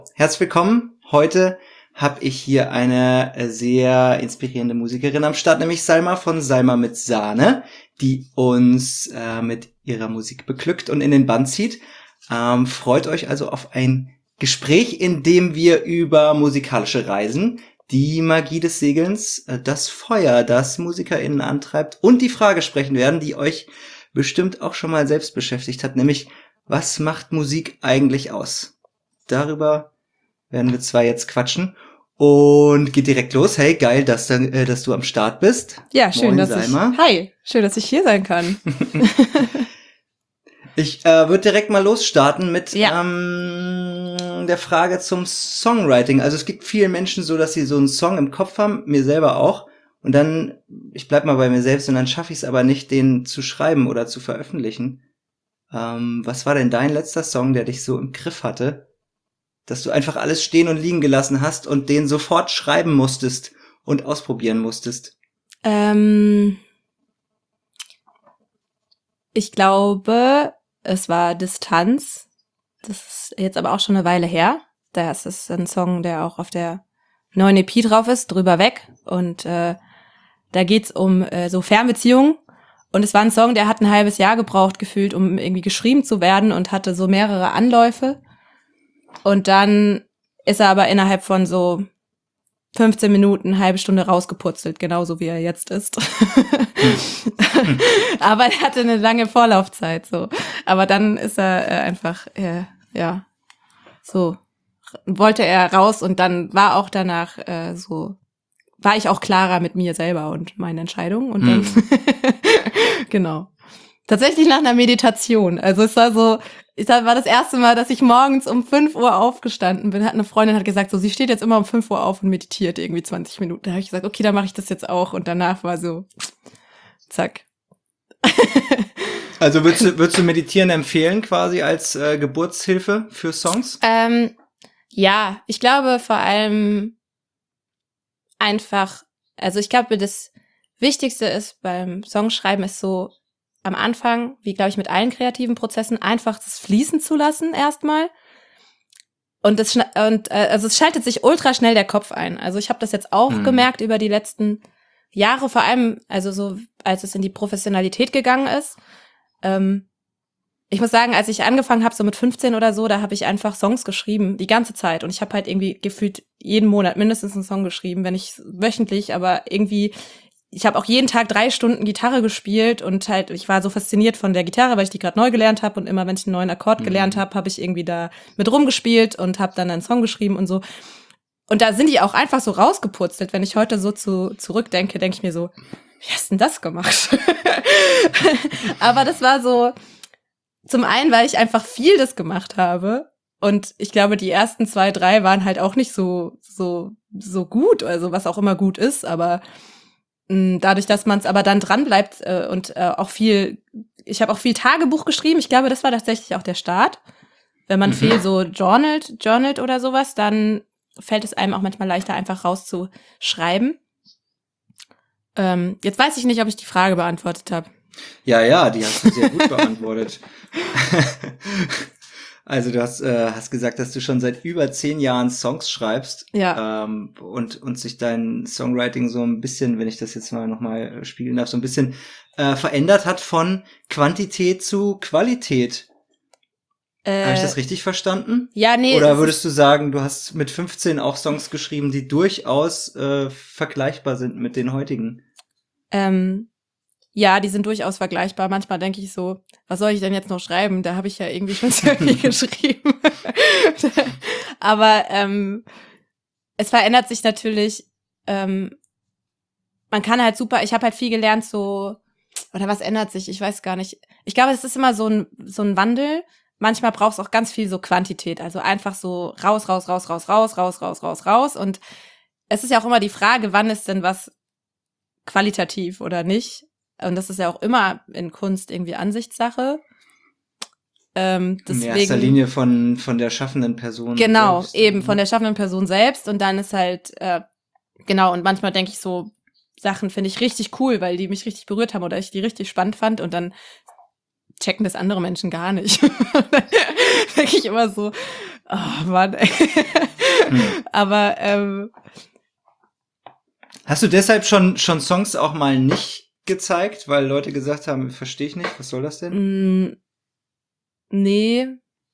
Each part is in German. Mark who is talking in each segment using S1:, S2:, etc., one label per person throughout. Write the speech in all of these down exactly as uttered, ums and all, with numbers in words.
S1: Herzlich willkommen. Heute habe ich hier eine sehr inspirierende Musikerin am Start, nämlich Salma von Salma mit Sahne, die uns äh, mit ihrer Musik beglückt und in den Bann zieht. Ähm, freut euch also auf ein Gespräch, in dem wir über musikalische Reisen, die Magie des Segelns, äh, das Feuer, das MusikerInnen antreibt und die Frage sprechen werden, die euch bestimmt auch schon mal selbst beschäftigt hat, nämlich, was macht Musik eigentlich aus? Darüber werden wir zwar jetzt quatschen und geht direkt los. Hey, geil, dass, äh, dass du am Start bist.
S2: Ja, schön,
S1: Moin,
S2: dass
S1: Salma.
S2: ich. Hi, schön, dass ich hier sein kann.
S1: Ich äh, würde direkt mal losstarten mit
S2: Ja.
S1: ähm, der Frage zum Songwriting. Also es gibt vielen Menschen so, dass sie so einen Song im Kopf haben, mir selber auch. Und dann, ich bleib mal bei mir selbst und dann schaffe ich es aber nicht, den zu schreiben oder zu veröffentlichen. Ähm, was war denn dein letzter Song, der dich so im Griff hatte, dass du einfach alles stehen und liegen gelassen hast und den sofort schreiben musstest und ausprobieren musstest?
S2: Ähm, ich glaube, es war Distanz. Das ist jetzt aber auch schon eine Weile her. Das ist ein Song, der auch auf der neuen E P drauf ist, Drüber weg. Und äh, da geht's um äh, so Fernbeziehungen. Und es war ein Song, der hat ein halbes Jahr gebraucht, gefühlt, um irgendwie geschrieben zu werden und hatte so mehrere Anläufe. Und dann ist er aber innerhalb von so fünfzehn Minuten, eine halbe Stunde rausgeputzelt, genauso wie er jetzt ist. Hm. Aber er hatte eine lange Vorlaufzeit, so. Aber dann ist er äh, einfach, äh, ja, so, wollte er raus und dann war auch danach äh, so, war ich auch klarer mit mir selber und meinen Entscheidungen und dann, hm. Genau. Tatsächlich nach einer Meditation. Also es war so, es war das erste Mal, dass ich morgens um fünf Uhr aufgestanden bin. Hat eine Freundin hat gesagt, so sie steht jetzt immer um fünf Uhr auf und meditiert irgendwie zwanzig Minuten. Da habe ich gesagt, okay, dann mache ich das jetzt auch. Und danach war so, zack.
S1: Also würdest du, würdest du Meditieren empfehlen quasi als äh, Geburtshilfe für Songs?
S2: Ähm, ja, ich glaube vor allem einfach, also ich glaube, das Wichtigste ist beim Songschreiben ist so, am Anfang, wie glaube ich mit allen kreativen Prozessen, einfach das fließen zu lassen erstmal. Und das und äh, also es schaltet sich ultra schnell der Kopf ein. Also ich habe das jetzt auch mhm. gemerkt über die letzten Jahre, vor allem also so als es in die Professionalität gegangen ist. Ähm, ich muss sagen, als ich angefangen habe so mit fünfzehn oder so, da habe ich einfach Songs geschrieben die ganze Zeit und ich habe halt irgendwie gefühlt jeden Monat mindestens einen Song geschrieben, wenn nicht wöchentlich, aber irgendwie ich habe auch jeden Tag drei Stunden Gitarre gespielt und halt, ich war so fasziniert von der Gitarre, weil ich die gerade neu gelernt habe und immer, wenn ich einen neuen Akkord mhm. gelernt habe, habe ich irgendwie da mit rumgespielt und habe dann einen Song geschrieben und so. Und da sind die auch einfach so rausgeputzelt. Wenn ich heute so zu, zurückdenke, denke ich mir so, wie hast denn das gemacht? Aber das war so, zum einen, weil ich einfach viel das gemacht habe und ich glaube, die ersten zwei, drei waren halt auch nicht so, so, so gut, also was auch immer gut ist, aber dadurch, dass man es aber dann dran bleibt äh, und äh, auch viel, ich habe auch viel Tagebuch geschrieben. Ich glaube, das war tatsächlich auch der Start. Wenn man mhm. viel so journalt, journalt oder sowas, dann fällt es einem auch manchmal leichter, einfach rauszuschreiben. Ähm, jetzt weiß ich nicht, ob ich die Frage beantwortet habe.
S1: Ja, ja, die hast du sehr gut beantwortet. Also du hast, äh, hast gesagt, dass du schon seit über zehn Jahren Songs schreibst.
S2: Ja.
S1: Ähm, und, und sich dein Songwriting so ein bisschen, wenn ich das jetzt mal nochmal spiegeln darf, so ein bisschen äh, verändert hat von Quantität zu Qualität. Äh, Habe ich das richtig verstanden?
S2: Ja, nee.
S1: Oder würdest du sagen, du hast mit fünfzehn auch Songs geschrieben, die durchaus äh, vergleichbar sind mit den heutigen?
S2: Ähm. Ja, die sind durchaus vergleichbar. Manchmal denke ich so, was soll ich denn jetzt noch schreiben? Da habe ich ja irgendwie schon sehr viel geschrieben. Aber ähm, es verändert sich natürlich. Ähm, man kann halt super, ich habe halt viel gelernt so, oder was ändert sich? Ich weiß gar nicht. Ich glaube, es ist immer so ein so ein Wandel. Manchmal braucht es auch ganz viel so Quantität. Also einfach so raus, raus, raus, raus, raus, raus, raus, raus, raus. Und es ist ja auch immer die Frage, wann ist denn was qualitativ oder nicht? Und das ist ja auch immer in Kunst irgendwie Ansichtssache. Ähm, deswegen,
S1: in erster Linie von, von der schaffenden Person
S2: genau,
S1: selbst.
S2: Genau, eben, von der schaffenden Person selbst. Und dann ist halt, äh, genau, und manchmal denke ich so, Sachen finde ich richtig cool, weil die mich richtig berührt haben oder ich die richtig spannend fand. Und dann checken das andere Menschen gar nicht. Dann denke ich immer so, Oh Mann, ey. Hm. Aber, ähm.
S1: Hast du deshalb schon, schon Songs auch mal nicht gezeigt, weil Leute gesagt haben, verstehe ich nicht, was soll das denn?
S2: Mm, nee.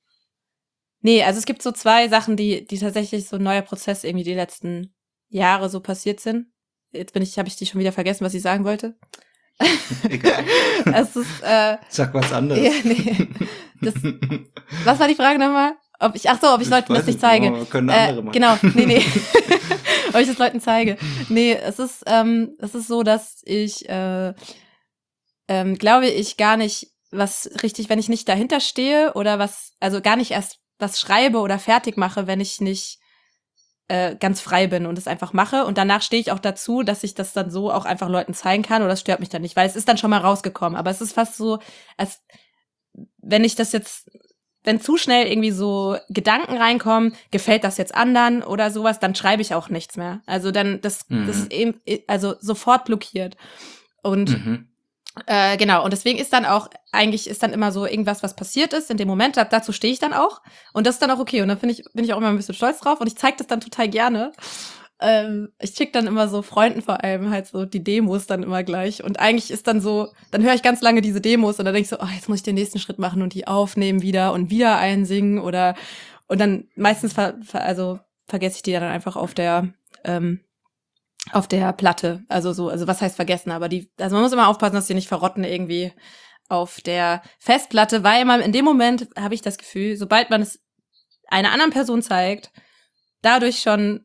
S2: Nee, also es gibt so zwei Sachen, die, die tatsächlich so ein neuer Prozess irgendwie die letzten Jahre so passiert sind. Jetzt bin ich, habe ich die schon wieder vergessen, was ich sagen wollte.
S1: Egal.
S2: Es ist, äh,
S1: Sag was anderes.
S2: Ja, nee. Das, was war die Frage nochmal? Ob ich, ach so, ob ich, ich Leuten das nicht zeige.
S1: Oh, können andere
S2: äh,
S1: machen.
S2: Genau, nee, nee. Ob ich das Leuten zeige. Nee, es ist, ähm, es ist so, dass ich, äh, ähm, glaube ich, gar nicht was richtig, wenn ich nicht dahinter stehe oder was, also gar nicht erst was schreibe oder fertig mache, wenn ich nicht äh, ganz frei bin und es einfach mache. Und danach stehe ich auch dazu, dass ich das dann so auch einfach Leuten zeigen kann oder das stört mich dann nicht, weil es ist dann schon mal rausgekommen. Aber es ist fast so, als wenn ich das jetzt, wenn zu schnell irgendwie so Gedanken reinkommen, gefällt das jetzt anderen oder sowas, dann schreibe ich auch nichts mehr. Also dann, das, mhm. das ist eben, also sofort blockiert. Und mhm. äh, genau, und deswegen ist dann auch, eigentlich ist dann immer so irgendwas, was passiert ist in dem Moment, da, dazu stehe ich dann auch. Und das ist dann auch okay. Und dann finde ich, bin ich auch immer ein bisschen stolz drauf und ich zeige das dann total gerne. Ähm, ich schicke dann immer so Freunden vor allem halt so die Demos dann immer gleich. Und eigentlich ist dann so, dann höre ich ganz lange diese Demos und dann denke ich so, oh, jetzt muss ich den nächsten Schritt machen und die aufnehmen wieder und wieder einsingen oder und dann meistens ver, ver, also vergesse ich die dann einfach auf der ähm, auf der Platte. Also so, also was heißt vergessen, aber die, also man muss immer aufpassen, dass die nicht verrotten irgendwie auf der Festplatte, weil man in dem Moment habe ich das Gefühl, sobald man es einer anderen Person zeigt, dadurch schon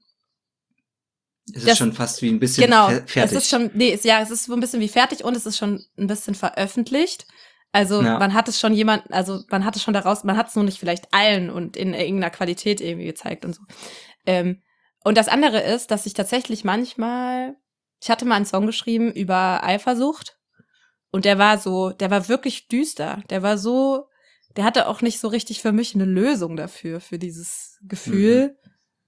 S1: Es ist das, schon fast wie ein bisschen
S2: genau,
S1: fer- fertig.
S2: Es ist schon, nee, es, ja, es ist so ein bisschen wie fertig und es ist schon ein bisschen veröffentlicht. Also ja. man hat es schon jemand, also man hat es schon daraus, man hat es nur nicht vielleicht allen und in irgendeiner Qualität irgendwie gezeigt und so. Ähm, und das andere ist, dass ich tatsächlich manchmal, ich hatte mal einen Song geschrieben über Eifersucht und der war so, der war wirklich düster. Der war so, der hatte auch nicht so richtig für mich eine Lösung dafür, für dieses Gefühl. Mhm.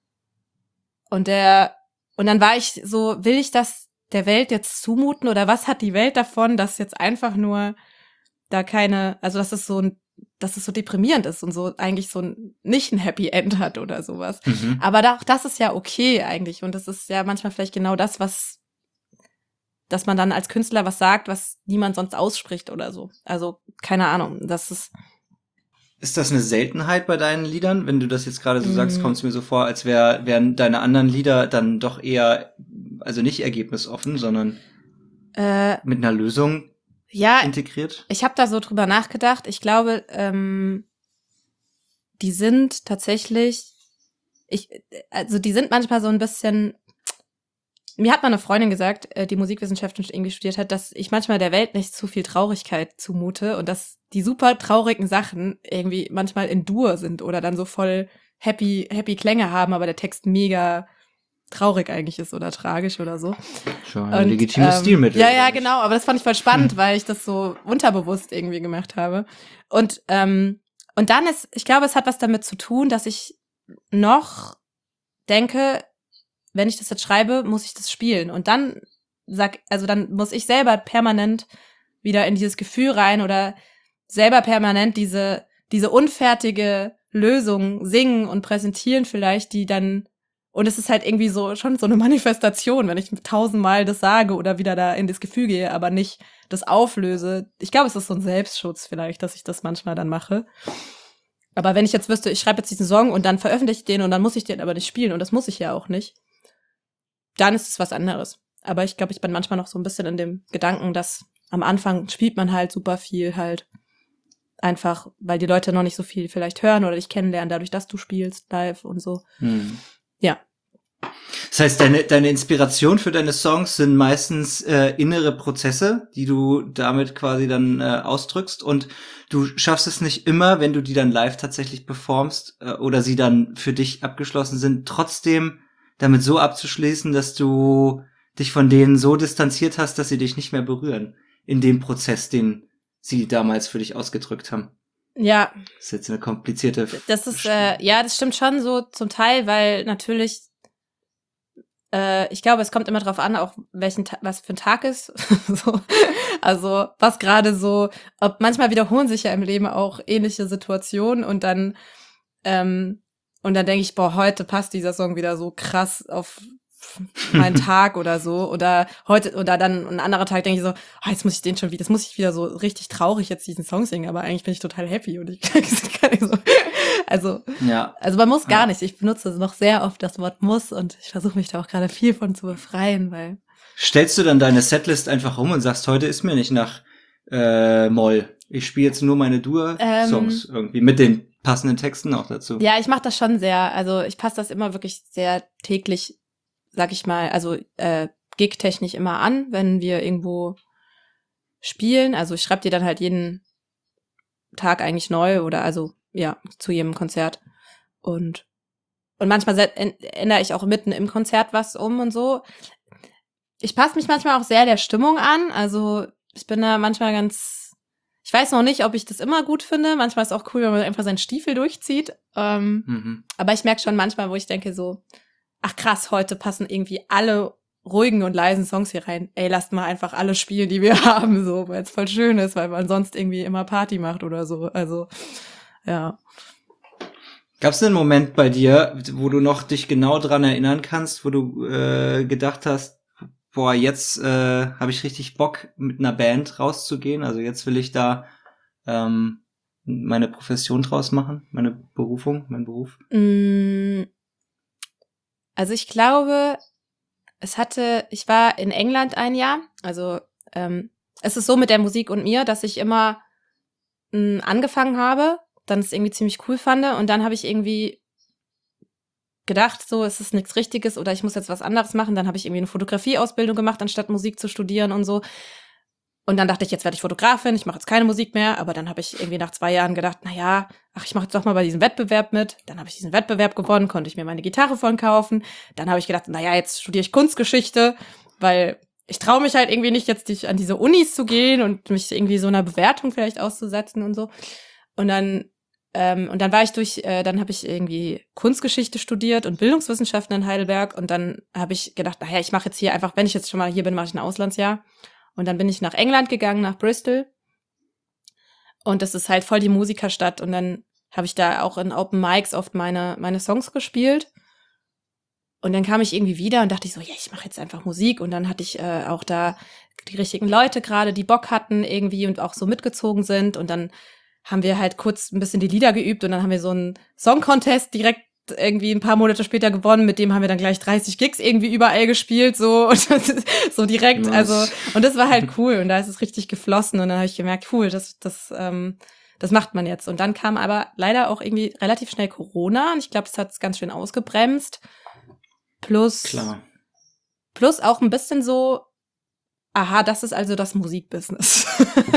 S2: Und der Und dann war ich so, will ich das der Welt jetzt zumuten oder was hat die Welt davon, dass jetzt einfach nur da keine, also dass es so ein, dass es so deprimierend ist und so eigentlich so ein, nicht ein Happy End hat oder sowas. Mhm. Aber da, auch das ist ja okay eigentlich und das ist ja manchmal vielleicht genau das, was, dass man dann als Künstler was sagt, was niemand sonst ausspricht oder so. Also keine Ahnung, das ist
S1: Ist das eine Seltenheit bei deinen Liedern? Wenn du das jetzt gerade so mm. sagst, kommt es mir so vor, als wär, wären deine anderen Lieder dann doch eher, also nicht ergebnisoffen, sondern äh, mit einer Lösung
S2: ja,
S1: integriert?
S2: Ich habe da so drüber nachgedacht. Ich glaube, ähm, die sind tatsächlich, ich, also die sind manchmal so ein bisschen, mir hat mal eine Freundin gesagt, die Musikwissenschaften irgendwie studiert hat, dass ich manchmal der Welt nicht zu viel Traurigkeit zumute und dass die super traurigen Sachen irgendwie manchmal in Dur sind oder dann so voll happy, happy Klänge haben, aber der Text mega traurig eigentlich ist oder tragisch oder so.
S1: Schon ein legitimes ähm, Stilmittel.
S2: Ja, ja, genau, aber das fand ich voll spannend, hm. weil ich das so unterbewusst irgendwie gemacht habe. Und, ähm, und dann ist, ich glaube, es hat was damit zu tun, dass ich noch denke, wenn ich das jetzt schreibe, muss ich das spielen. Und dann sag, also dann muss ich selber permanent wieder in dieses Gefühl rein oder selber permanent diese, diese unfertige Lösung singen und präsentieren vielleicht, die dann, und es ist halt irgendwie so, schon so eine Manifestation, wenn ich tausendmal das sage oder wieder da in das Gefühl gehe, aber nicht das auflöse. Ich glaube, es ist so ein Selbstschutz vielleicht, dass ich das manchmal dann mache. Aber wenn ich jetzt wüsste, ich schreibe jetzt diesen Song und dann veröffentliche ich den und dann muss ich den aber nicht spielen und das muss ich ja auch nicht, dann ist es was anderes. Aber ich glaube, ich bin manchmal noch so ein bisschen in dem Gedanken, dass am Anfang spielt man halt super viel halt einfach, weil die Leute noch nicht so viel vielleicht hören oder dich kennenlernen, dadurch, dass du spielst live und so. Hm. Ja.
S1: Das heißt, deine, deine Inspiration für deine Songs sind meistens äh, innere Prozesse, die du damit quasi dann äh, ausdrückst und du schaffst es nicht immer, wenn du die dann live tatsächlich performst äh, oder sie dann für dich abgeschlossen sind, trotzdem damit so abzuschließen, dass du dich von denen so distanziert hast, dass sie dich nicht mehr berühren in dem Prozess, den sie damals für dich ausgedrückt haben.
S2: Ja.
S1: Das ist jetzt eine komplizierte
S2: Das ist, äh, ja, das stimmt schon so zum Teil, weil natürlich, äh, ich glaube, es kommt immer drauf an, auch welchen Ta- was für ein Tag ist. so. Also, was gerade so, ob manchmal wiederholen sich ja im Leben auch ähnliche Situationen und dann, ähm, Und dann denke ich, boah, heute passt dieser Song wieder so krass auf meinen Tag oder so. Oder heute, oder dann ein anderer Tag denke ich so, oh, jetzt muss ich den schon wieder, das muss ich wieder so richtig traurig jetzt diesen Song singen, aber eigentlich bin ich total happy und ich kann nicht so. Also,
S1: Ja.
S2: also man muss gar
S1: Ja.
S2: nicht. Ich benutze noch sehr oft das Wort muss und ich versuche mich da auch gerade viel von zu befreien, weil.
S1: Stellst du dann deine Setlist einfach um und sagst, heute ist mir nicht nach äh, Moll. Ich spiele jetzt nur meine Dur-Songs
S2: Ähm,
S1: irgendwie mit den passenden Texten auch dazu.
S2: Ja, ich mache das schon sehr. Also ich passe das immer wirklich sehr täglich, sag ich mal, also äh, gig-technisch immer an, wenn wir irgendwo spielen. Also ich schreibe die dann halt jeden Tag eigentlich neu oder also ja, zu jedem Konzert. Und und manchmal se- änd- ändere ich auch mitten im Konzert was um und so. Ich passe mich manchmal auch sehr der Stimmung an. Also ich bin da manchmal ganz, ich weiß noch nicht, ob ich das immer gut finde. Manchmal ist es auch cool, wenn man einfach seinen Stiefel durchzieht. Ähm,
S1: Mhm.
S2: aber ich merke schon manchmal, wo ich denke so, ach krass, heute passen irgendwie alle ruhigen und leisen Songs hier rein. Ey, lasst mal einfach alle spielen, die wir haben, so, weil es voll schön ist, weil man sonst irgendwie immer Party macht oder so. Also, ja.
S1: Gab es einen Moment bei dir, wo du noch dich genau dran erinnern kannst, wo du äh, gedacht hast, boah, jetzt äh, habe ich richtig Bock, mit einer Band rauszugehen. Also jetzt will ich da ähm, meine Profession draus machen, meine Berufung, mein Beruf.
S2: Mm, Also ich glaube, es hatte, ich war in England ein Jahr, also ähm, es ist so mit der Musik und mir, dass ich immer mh, angefangen habe, dann es irgendwie ziemlich cool fand und dann habe ich irgendwie gedacht, so, es ist nichts Richtiges oder ich muss jetzt was anderes machen. Dann habe ich irgendwie eine Fotografieausbildung gemacht, anstatt Musik zu studieren und so. Und dann dachte ich, jetzt werde ich Fotografin, ich mache jetzt keine Musik mehr. Aber dann habe ich irgendwie nach zwei Jahren gedacht, na ja, ach, ich mache jetzt doch mal bei diesem Wettbewerb mit. Dann habe ich diesen Wettbewerb gewonnen, konnte ich mir meine Gitarre von kaufen. Dann habe ich gedacht, na ja, jetzt studiere ich Kunstgeschichte, weil ich traue mich halt irgendwie nicht, jetzt an diese Unis zu gehen und mich irgendwie so einer Bewertung vielleicht auszusetzen und so. Und dann ähm, und dann war ich durch, äh, dann habe ich irgendwie Kunstgeschichte studiert und Bildungswissenschaften in Heidelberg. Und dann habe ich gedacht, naja, ich mache jetzt hier einfach, wenn ich jetzt schon mal hier bin, mache ich ein Auslandsjahr. Und dann bin ich nach England gegangen, nach Bristol. Und das ist halt voll die Musikerstadt. Und dann habe ich da auch in Open Mics oft meine, meine Songs gespielt. Und dann kam ich irgendwie wieder und dachte ich so, ja, ich mache jetzt einfach Musik. Und dann hatte ich äh, auch da die richtigen Leute gerade, die Bock hatten irgendwie und auch so mitgezogen sind. Und dann haben wir halt kurz ein bisschen die Lieder geübt und dann haben wir so einen Song-Contest direkt irgendwie ein paar Monate später gewonnen, mit dem haben wir dann gleich dreißig Gigs irgendwie überall gespielt, so und so direkt,
S1: Was?
S2: also und das war halt cool und da ist es richtig geflossen und dann habe ich gemerkt, cool, das das ähm, das macht man jetzt. Und dann kam aber leider auch irgendwie relativ schnell Corona und ich glaube, das hat es ganz schön ausgebremst. Plus
S1: Klar.
S2: plus auch ein bisschen so, aha, das ist also das Musikbusiness.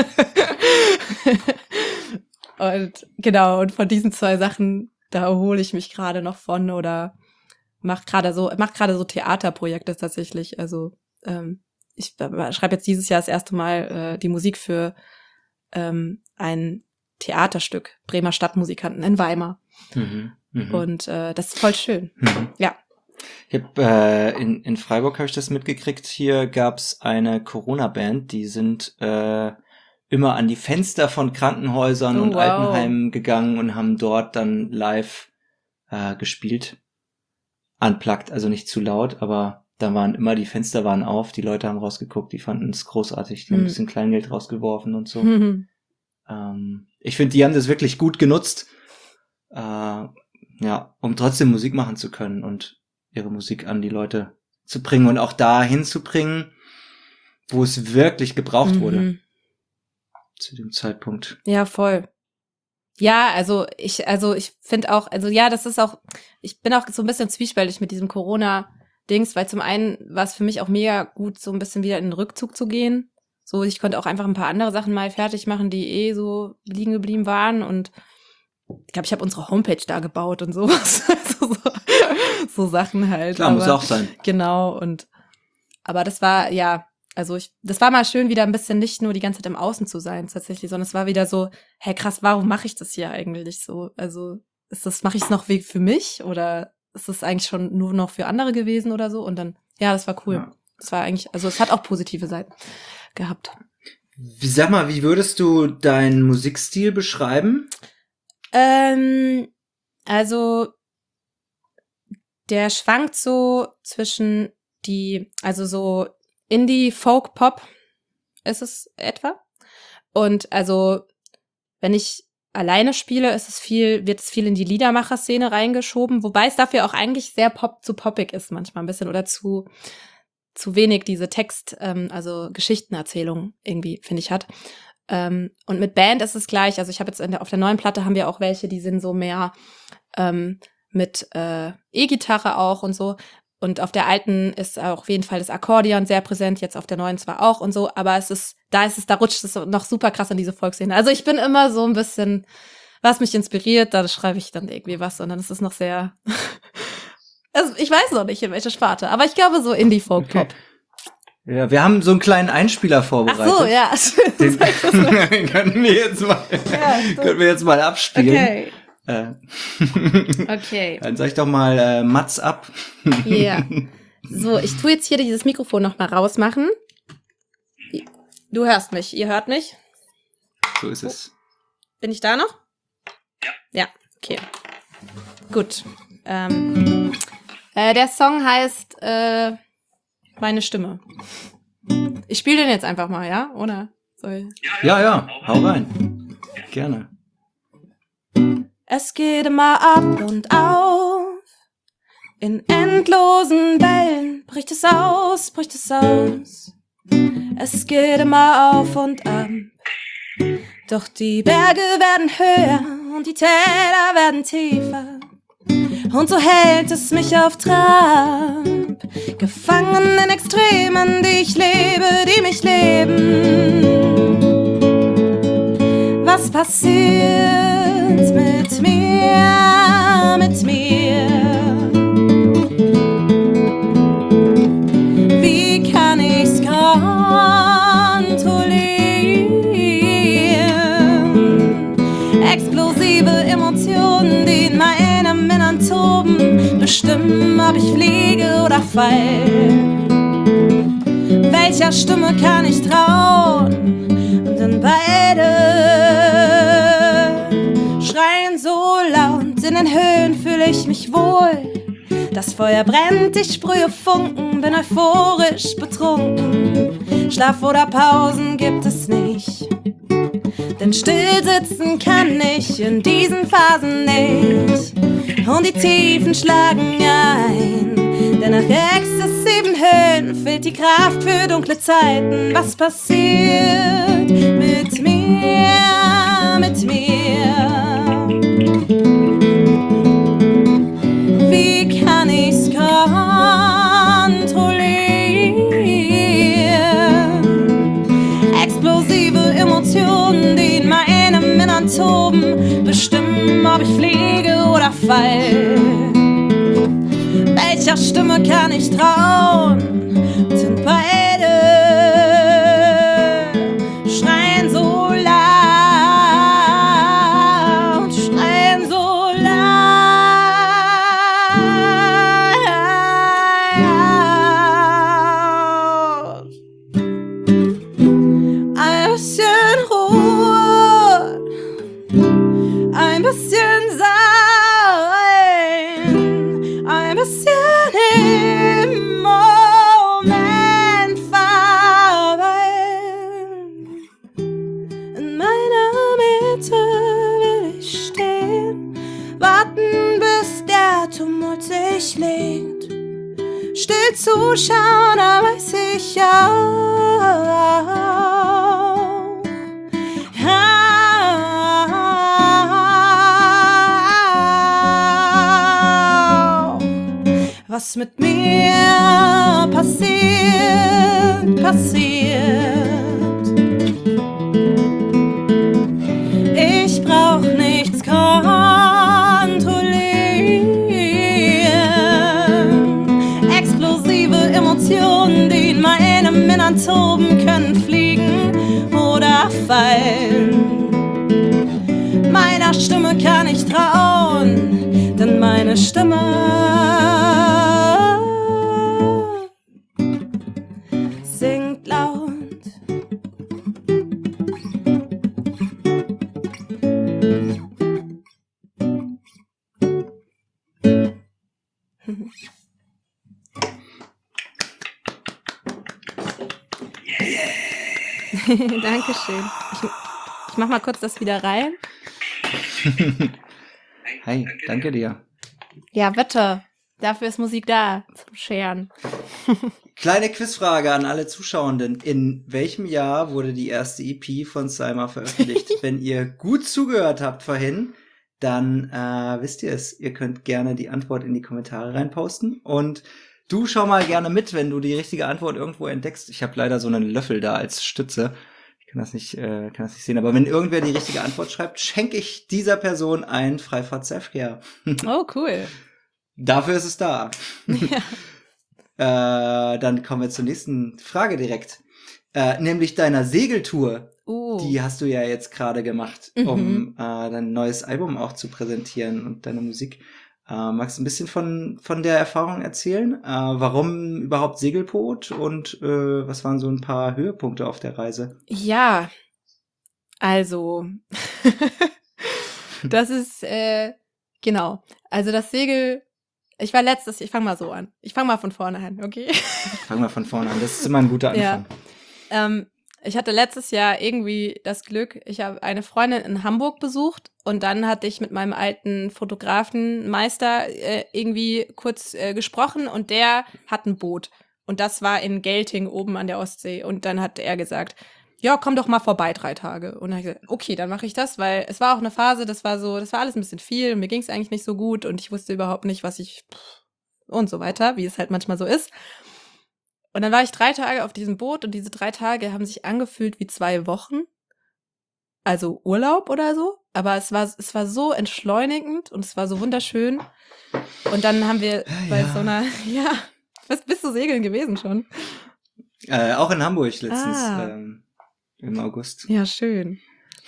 S2: Und genau, und von diesen zwei Sachen, da erhole ich mich gerade noch von oder mach gerade so, mach gerade so Theaterprojekte tatsächlich. Also ähm, ich schreibe jetzt dieses Jahr das erste Mal äh, die Musik für ähm, ein Theaterstück Bremer Stadtmusikanten in Weimar.
S1: Mhm. Mhm.
S2: Und äh, das ist voll schön.
S1: Mhm.
S2: Ja.
S1: Ich hab, äh, in, in Freiburg habe ich das mitgekriegt. Hier gab's eine Corona-Band, die sind äh, immer an die Fenster von Krankenhäusern
S2: Oh,
S1: und
S2: wow.
S1: Altenheimen gegangen und haben dort dann live äh, gespielt. Unplugged, also nicht zu laut, aber da waren immer, die Fenster waren auf, die Leute haben rausgeguckt, die fanden es großartig, die haben
S2: Hm.
S1: ein bisschen Kleingeld rausgeworfen und so.
S2: Mhm.
S1: Ähm, ich finde, die haben das wirklich gut genutzt, äh, ja, um trotzdem Musik machen zu können und ihre Musik an die Leute zu bringen und auch da hinzubringen, wo es wirklich gebraucht wurde
S2: Mhm.
S1: zu dem Zeitpunkt.
S2: Ja, voll. Ja, also ich, also ich finde auch, also ja, das ist auch, ich bin auch so ein bisschen zwiespältig mit diesem Corona-Dings, weil zum einen war es für mich auch mega gut, so ein bisschen wieder in den Rückzug zu gehen. So, ich konnte auch einfach ein paar andere Sachen mal fertig machen, die eh so liegen geblieben waren und ich glaube, ich habe unsere Homepage da gebaut und sowas. Also so, so Sachen halt.
S1: Klar,
S2: aber,
S1: muss auch sein.
S2: Genau, und aber das war, ja, also ich, das war mal schön, wieder ein bisschen nicht nur die ganze Zeit im Außen zu sein, tatsächlich, sondern es war wieder so, hey krass, warum mache ich das hier eigentlich so? Also, ist das, mache ich es noch für mich oder ist das eigentlich schon nur noch für andere gewesen oder so? Und dann, ja, das war cool.
S1: Ja.
S2: Das war eigentlich, also es hat auch positive Seiten gehabt.
S1: Wie, sag mal, wie würdest du deinen Musikstil beschreiben?
S2: Ähm, also der schwankt so zwischen die, also so Indie, Folk, Pop ist es etwa. Und also, wenn ich alleine spiele, ist es viel, wird es viel in die Liedermacher-Szene reingeschoben, wobei es dafür auch eigentlich sehr pop zu poppig ist manchmal ein bisschen oder zu zu wenig diese Text, ähm, also Geschichtenerzählung irgendwie, finde ich, hat. Ähm, und mit Band ist es gleich, also ich habe jetzt in der, auf der neuen Platte haben wir auch welche, die sind so mehr ähm, mit äh, E-Gitarre auch und so. Und auf der alten ist auch auf jeden Fall das Akkordeon sehr präsent, jetzt auf der neuen zwar auch und so, aber es ist, da ist es, da rutscht es noch super krass in diese Volksszene. Also ich bin immer so ein bisschen, was mich inspiriert, da schreibe ich dann irgendwie was und dann ist es noch sehr, also ich weiß noch nicht, in welche Sparte, aber ich glaube so Indie-Folk-Pop.
S1: Okay. Ja, wir haben so einen kleinen Einspieler vorbereitet.
S2: Ach so, ja.
S1: Den, den können wir jetzt mal, ja, so. können wir jetzt mal abspielen.
S2: Okay.
S1: Äh.
S2: Okay.
S1: Dann sag ich doch mal äh, Mats ab.
S2: Ja. Yeah. So, ich tue jetzt hier dieses Mikrofon noch mal rausmachen. Du hörst mich, ihr hört mich?
S1: So ist es.
S2: Bin ich da noch? Ja. Ja, okay. Gut. Ähm, äh, der Song heißt äh, Meine Stimme. Ich spiele den jetzt einfach mal, ja? Oder soll ich?
S1: Ja, ja, hau rein. Gerne.
S2: Es geht immer ab und auf. In endlosen Wellen bricht es aus, bricht es aus. Es geht immer auf und ab. Doch die Berge werden höher und die Täler werden tiefer. Und so hält es mich auf Trab, gefangen in Extremen, die ich lebe, die mich leben. Was passiert mit mir, mit mir? Wie kann ich's kontrollieren? Explosive Emotionen, die in meinem Innern toben, bestimmen, ob ich fliege oder fall. Welcher Stimme kann ich trauen? Denn beide schreien so laut, in den Höhen fühle ich mich wohl. Das Feuer brennt, ich sprühe Funken, bin euphorisch betrunken. Schlaf oder Pausen gibt es nicht, denn still sitzen kann ich in diesen Phasen nicht. Und die Tiefen schlagen ein, denn nach exzessiven Höhen fehlt die Kraft für dunkle Zeiten. Was passiert mit mir, mit mir? Wie kann ich's kontrollieren? Explosive Emotionen, die in meinem Innern toben, bestimmen, ob ich fliege oder fall. Welcher Stimme kann ich trauen? Sind beide schreien so laut, schreien so laut. Ein bisschen Ruhe, ein bisschen sein, ein bisschen im Moment verweilen. In meiner Mitte will ich stehen, warten bis der Tumult sich legt. Still zuschauen, da weiß ich auch. Was mit mir passiert, passiert. Ich brauch nichts kontrollieren. Explosive Emotionen, die in meinem Innern toben, können fliegen oder fallen. Meiner Stimme kann ich trauen, denn meine Stimme singt laut. Dankeschön. Ich, ich mach mal kurz das wieder rein.
S1: Hi, danke dir.
S2: Ja, bitte. Dafür ist Musik da, zum Scheren.
S1: Kleine Quizfrage an alle Zuschauenden. In welchem Jahr wurde die erste E P von Salma veröffentlicht? Wenn ihr gut zugehört habt vorhin, dann äh, wisst ihr es. Ihr könnt gerne die Antwort in die Kommentare reinposten. Und du schau mal gerne mit, wenn du die richtige Antwort irgendwo entdeckst. Ich habe leider so einen Löffel da als Stütze. Ich kann das nicht, äh, kann das nicht sehen. Aber wenn irgendwer die richtige Antwort schreibt, schenke ich dieser Person ein Freifahrt Selfcare.
S2: Oh, cool.
S1: Dafür ist es da.
S2: Ja.
S1: äh, dann kommen wir zur nächsten Frage direkt. Äh, nämlich deiner Segeltour.
S2: Uh.
S1: Die hast du ja jetzt gerade gemacht,
S2: Mhm.
S1: um äh, dein neues Album auch zu präsentieren und deine Musik. Äh, magst du ein bisschen von, von der Erfahrung erzählen? Äh, warum überhaupt Segelboot und äh, was waren so ein paar Höhepunkte auf der Reise?
S2: Ja, also, das ist, äh, genau. Also das Segel, ich war letztes, ich fange mal so an. Ich fange mal von vorne an, okay?
S1: Fangen wir von vorne an. Das ist immer ein guter Anfang.
S2: Ja. Ähm, ich hatte letztes Jahr irgendwie das Glück, ich habe eine Freundin in Hamburg besucht und dann hatte ich mit meinem alten Fotografenmeister äh, irgendwie kurz äh, gesprochen und der hat ein Boot. Und das war in Gelting oben an der Ostsee. Und dann hat er gesagt, ja, komm doch mal vorbei, drei Tage. Und dann habe ich gesagt, okay, dann mache ich das, weil es war auch eine Phase, das war so, das war alles ein bisschen viel und mir ging es eigentlich nicht so gut und ich wusste überhaupt nicht, was ich und so weiter, wie es halt manchmal so ist. Und dann war ich drei Tage auf diesem Boot und diese drei Tage haben sich angefühlt wie zwei Wochen. Also Urlaub oder so. Aber es war, es war so entschleunigend und es war so wunderschön. Und dann haben wir
S1: Ja,
S2: bei
S1: ja.
S2: so einer, ja, was bist du segeln gewesen schon?
S1: Äh, auch in Hamburg letztens,
S2: Ah.
S1: ähm, im August.
S2: Ja, schön.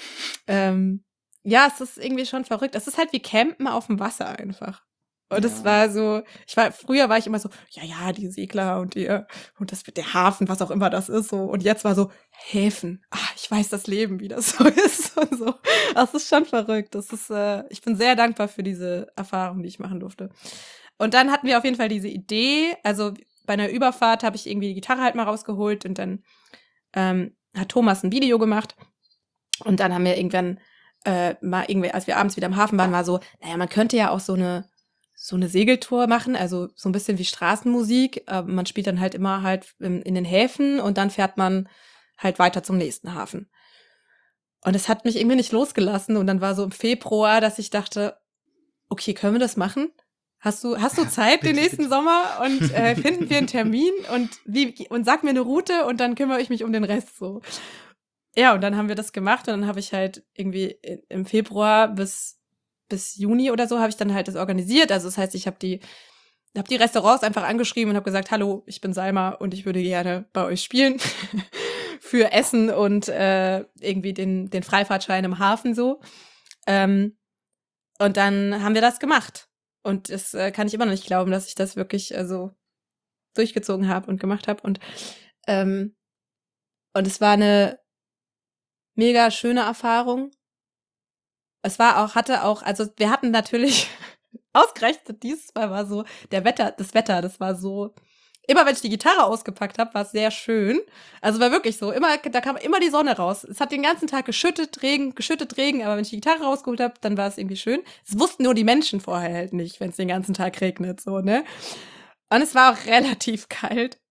S2: Ähm, ja, es ist irgendwie schon verrückt. Es ist halt wie Campen auf dem Wasser einfach. Und es
S1: Ja.
S2: war so, ich war, früher war ich immer so, ja, ja, die Segler und die, und das, der Hafen, was auch immer das ist, so. Und jetzt war so, Häfen. Ah, ich weiß das Leben, wie das so ist und so. Das ist schon verrückt. Das ist, äh, ich bin sehr dankbar für diese Erfahrung, die ich machen durfte. Und dann hatten wir auf jeden Fall diese Idee, also bei einer Überfahrt habe ich irgendwie die Gitarre halt mal rausgeholt und dann, ähm, hat Thomas ein Video gemacht und dann haben wir irgendwann äh, mal irgendwie, als wir abends wieder im Hafen waren, war so, naja, man könnte ja auch so eine so eine Segeltour machen, also so ein bisschen wie Straßenmusik. Äh, man spielt dann halt immer halt in, in den Häfen und dann fährt man halt weiter zum nächsten Hafen. Und es hat mich irgendwie nicht losgelassen und dann war so im Februar, dass ich dachte, okay, können wir das machen? Hast du, hast du Zeit
S1: Bitte,
S2: den nächsten
S1: bitte.
S2: Sommer und äh, finden wir einen Termin und wie, und sag mir eine Route und dann kümmere ich mich um den Rest so. Ja, und dann haben wir das gemacht und dann habe ich halt irgendwie im Februar bis bis Juni oder so habe ich dann halt das organisiert. Also das heißt, ich habe die habe die Restaurants einfach angeschrieben und habe gesagt, hallo, ich bin Salma und ich würde gerne bei euch spielen für Essen und äh, irgendwie den den Freifahrtschein im Hafen so. Ähm, und dann haben wir das gemacht. Und das äh, kann ich immer noch nicht glauben, dass ich das wirklich äh, so durchgezogen habe und gemacht habe. Und, ähm, und es war eine mega schöne Erfahrung. Es war auch, hatte auch, also wir hatten natürlich ausgerechnet, dieses Mal war so, der Wetter, das Wetter, das war so, immer wenn ich die Gitarre ausgepackt habe, war es sehr schön. Also war wirklich so, immer, da kam immer die Sonne raus. Es hat den ganzen Tag geschüttet, Regen, geschüttet, Regen, aber wenn ich die Gitarre rausgeholt habe, dann war es irgendwie schön. Es wussten nur die Menschen vorher halt nicht, wenn es den ganzen Tag regnet, so, ne? Und es war auch relativ kalt.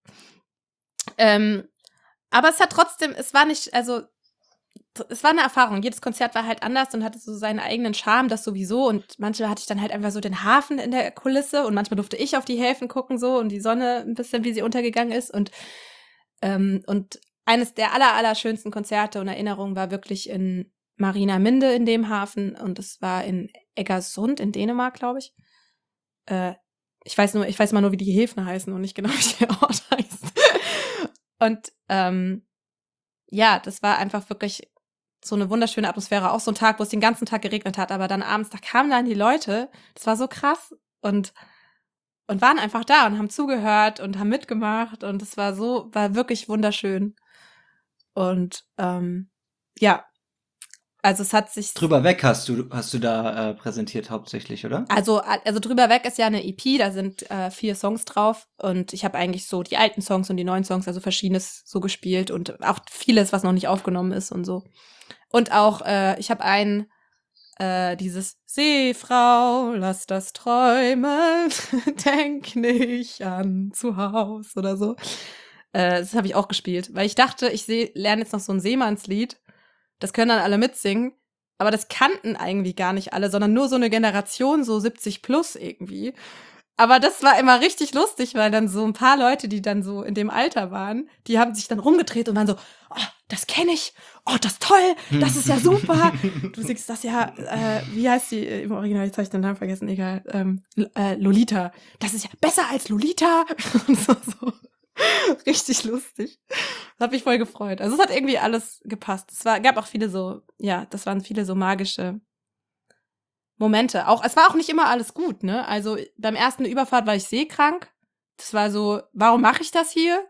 S2: Ähm, aber es hat trotzdem, es war nicht, also es war eine Erfahrung. Jedes Konzert war halt anders und hatte so seinen eigenen Charme, das sowieso. Und manchmal hatte ich dann halt einfach so den Hafen in der Kulisse und manchmal durfte ich auf die Häfen gucken so und die Sonne ein bisschen, wie sie untergegangen ist. Und, ähm, und eines der aller, aller schönsten Konzerte und Erinnerungen war wirklich in Marinaminde in dem Hafen und es war in Eggersund in Dänemark, glaube ich. Äh, ich weiß nur, ich weiß mal nur, wie die Häfen heißen und nicht genau, wie der Ort heißt. Und ähm, ja, das war einfach wirklich so eine wunderschöne Atmosphäre. Auch so ein Tag, wo es den ganzen Tag geregnet hat, aber dann abends, da kamen dann die Leute, das war so krass und und waren einfach da und haben zugehört und haben mitgemacht und es war so, war wirklich wunderschön. Und ähm, ja, Also es hat sich...
S1: Drüber weg hast du, hast du da äh, präsentiert hauptsächlich, oder?
S2: Also, also Drüber weg ist ja eine E P, da sind äh, vier Songs drauf und ich habe eigentlich so die alten Songs und die neuen Songs, also verschiedenes so gespielt und auch vieles, was noch nicht aufgenommen ist und so. Und auch, äh, ich habe ein, äh, dieses Seefrau, lass das träumen, denk nicht an zu Haus oder so. Äh, das habe ich auch gespielt, weil ich dachte, ich seh, lerne jetzt noch so ein Seemannslied. Das können dann alle mitsingen. Aber das kannten eigentlich gar nicht alle, sondern nur so eine Generation, so siebzig plus irgendwie. Aber das war immer richtig lustig, weil dann so ein paar Leute, die dann so in dem Alter waren, die haben sich dann rumgedreht und waren so, oh, das kenne ich, oh, das ist toll, das ist ja super. Du singst das ja, äh, wie heißt die im Original, jetzt habe ich den Namen vergessen, egal, ähm, äh, Lolita. Das ist ja besser als Lolita. Und so, so. Richtig lustig. Das hat mich voll gefreut. Also es hat irgendwie alles gepasst. Es war, gab auch viele so, ja, das waren viele so magische Momente. Auch, es war auch nicht immer alles gut, ne? Also beim ersten Überfahrt war ich seekrank. Das war so, warum mache ich das hier?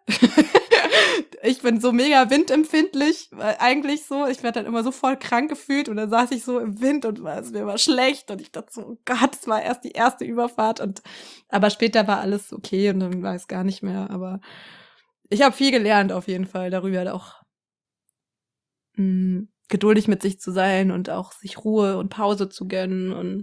S2: Ich bin so mega windempfindlich, weil eigentlich so, ich werde dann immer so voll krank gefühlt und dann saß ich so im Wind und war, es mir war schlecht und ich dachte so, oh Gott, es war erst die erste Überfahrt und aber später war alles okay und dann war es gar nicht mehr, aber ich habe viel gelernt auf jeden Fall darüber, auch mh, geduldig mit sich zu sein und auch sich Ruhe und Pause zu gönnen und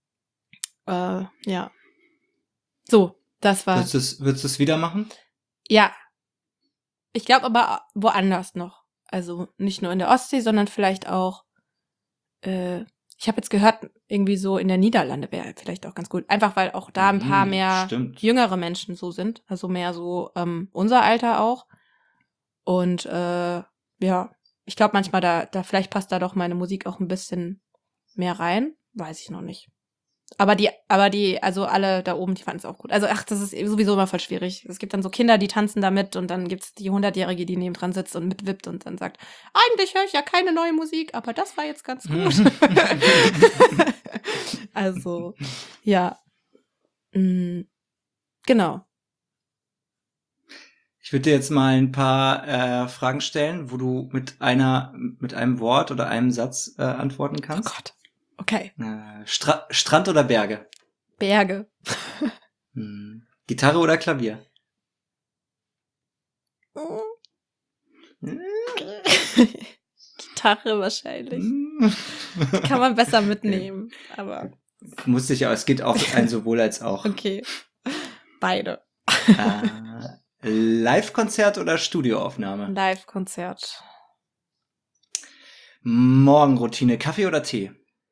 S2: äh, ja. So, das war.
S1: Würdest du es würdest du's wieder machen?
S2: Ja. Ich glaube aber woanders noch. Also nicht nur in der Ostsee, sondern vielleicht auch, äh, ich habe jetzt gehört, irgendwie so in der Niederlande wäre vielleicht auch ganz gut. Einfach weil auch da ein paar
S1: Mhm,
S2: mehr
S1: stimmt.
S2: jüngere Menschen so sind. Also mehr so ähm, unser Alter auch. Und äh, ja, ich glaube manchmal, da, da vielleicht passt da doch meine Musik auch ein bisschen mehr rein. Weiß ich noch nicht. Aber die, aber die, also alle da oben, die fanden es auch gut. Also, ach, das ist sowieso immer voll schwierig. Es gibt dann so Kinder, die tanzen damit und dann gibt's die Hundertjährige, die nebendran sitzt und mitwippt und dann sagt, eigentlich höre ich ja keine neue Musik, aber das war jetzt ganz gut. Also, ja. Mm, genau.
S1: Ich würde dir jetzt mal ein paar äh, Fragen stellen, wo du mit einer, mit einem Wort oder einem Satz äh, antworten
S2: Oh
S1: kannst.
S2: Gott. Okay.
S1: Äh, Stra- Strand oder Berge?
S2: Berge.
S1: Hm. Gitarre oder Klavier?
S2: Gitarre wahrscheinlich.
S1: Hm.
S2: Kann man besser mitnehmen, aber
S1: Muss ich auch, es geht auch ein sowohl als auch.
S2: okay. Beide.
S1: Äh, Live-Konzert oder Studioaufnahme?
S2: Live-Konzert.
S1: Morgenroutine, Kaffee oder Tee?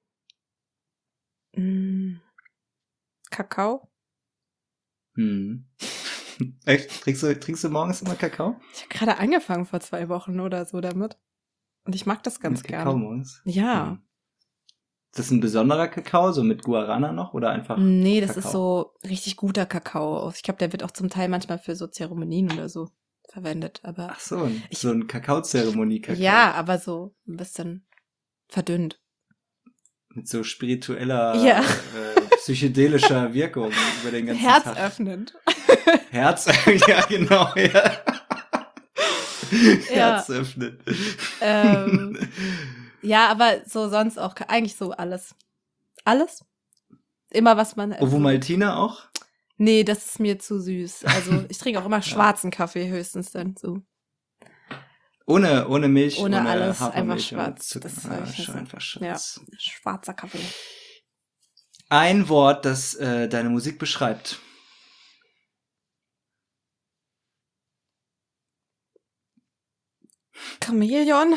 S2: Mm. Kakao?
S1: Hm. Echt? Trinkst du, trinkst du morgens immer Kakao?
S2: Ich habe gerade angefangen vor zwei Wochen oder so damit. Und ich mag das ganz
S1: Mit Kakao
S2: gerne.
S1: morgens?
S2: Ja.
S1: Hm. Ist das ein besonderer Kakao, so mit Guarana noch oder einfach
S2: Nee, das
S1: Kakao?
S2: ist so richtig guter Kakao. Ich glaube, der wird auch zum Teil manchmal für so Zeremonien oder so verwendet. Aber
S1: Ach so, ein,
S2: Ich-
S1: so ein Kakaozeremonie-Kakao.
S2: ja, aber so ein bisschen verdünnt.
S1: Mit so spiritueller,
S2: Ja.
S1: äh, psychedelischer Wirkung über den ganzen Tag.
S2: Herzöffnend.
S1: Herz, ja genau, ja.
S2: Ja.
S1: Herzöffnend.
S2: Ähm, ja, aber so sonst auch eigentlich so alles. Alles? Immer was man.
S1: Ovo Maltina auch?
S2: Nee, das ist mir zu süß. Also ich trinke auch immer schwarzen Kaffee höchstens dann so.
S1: Ohne, ohne Milch,
S2: Ohne
S1: ohne
S2: alles,
S1: Hafermilch
S2: einfach
S1: und
S2: schwarz.
S1: Zucker.
S2: Das
S1: Ah,
S2: war ich
S1: schon
S2: so.
S1: einfach
S2: Ja,
S1: schwarz.
S2: schwarzer Kaffee.
S1: Ein Wort, das äh, deine Musik beschreibt.
S2: Chamäleon.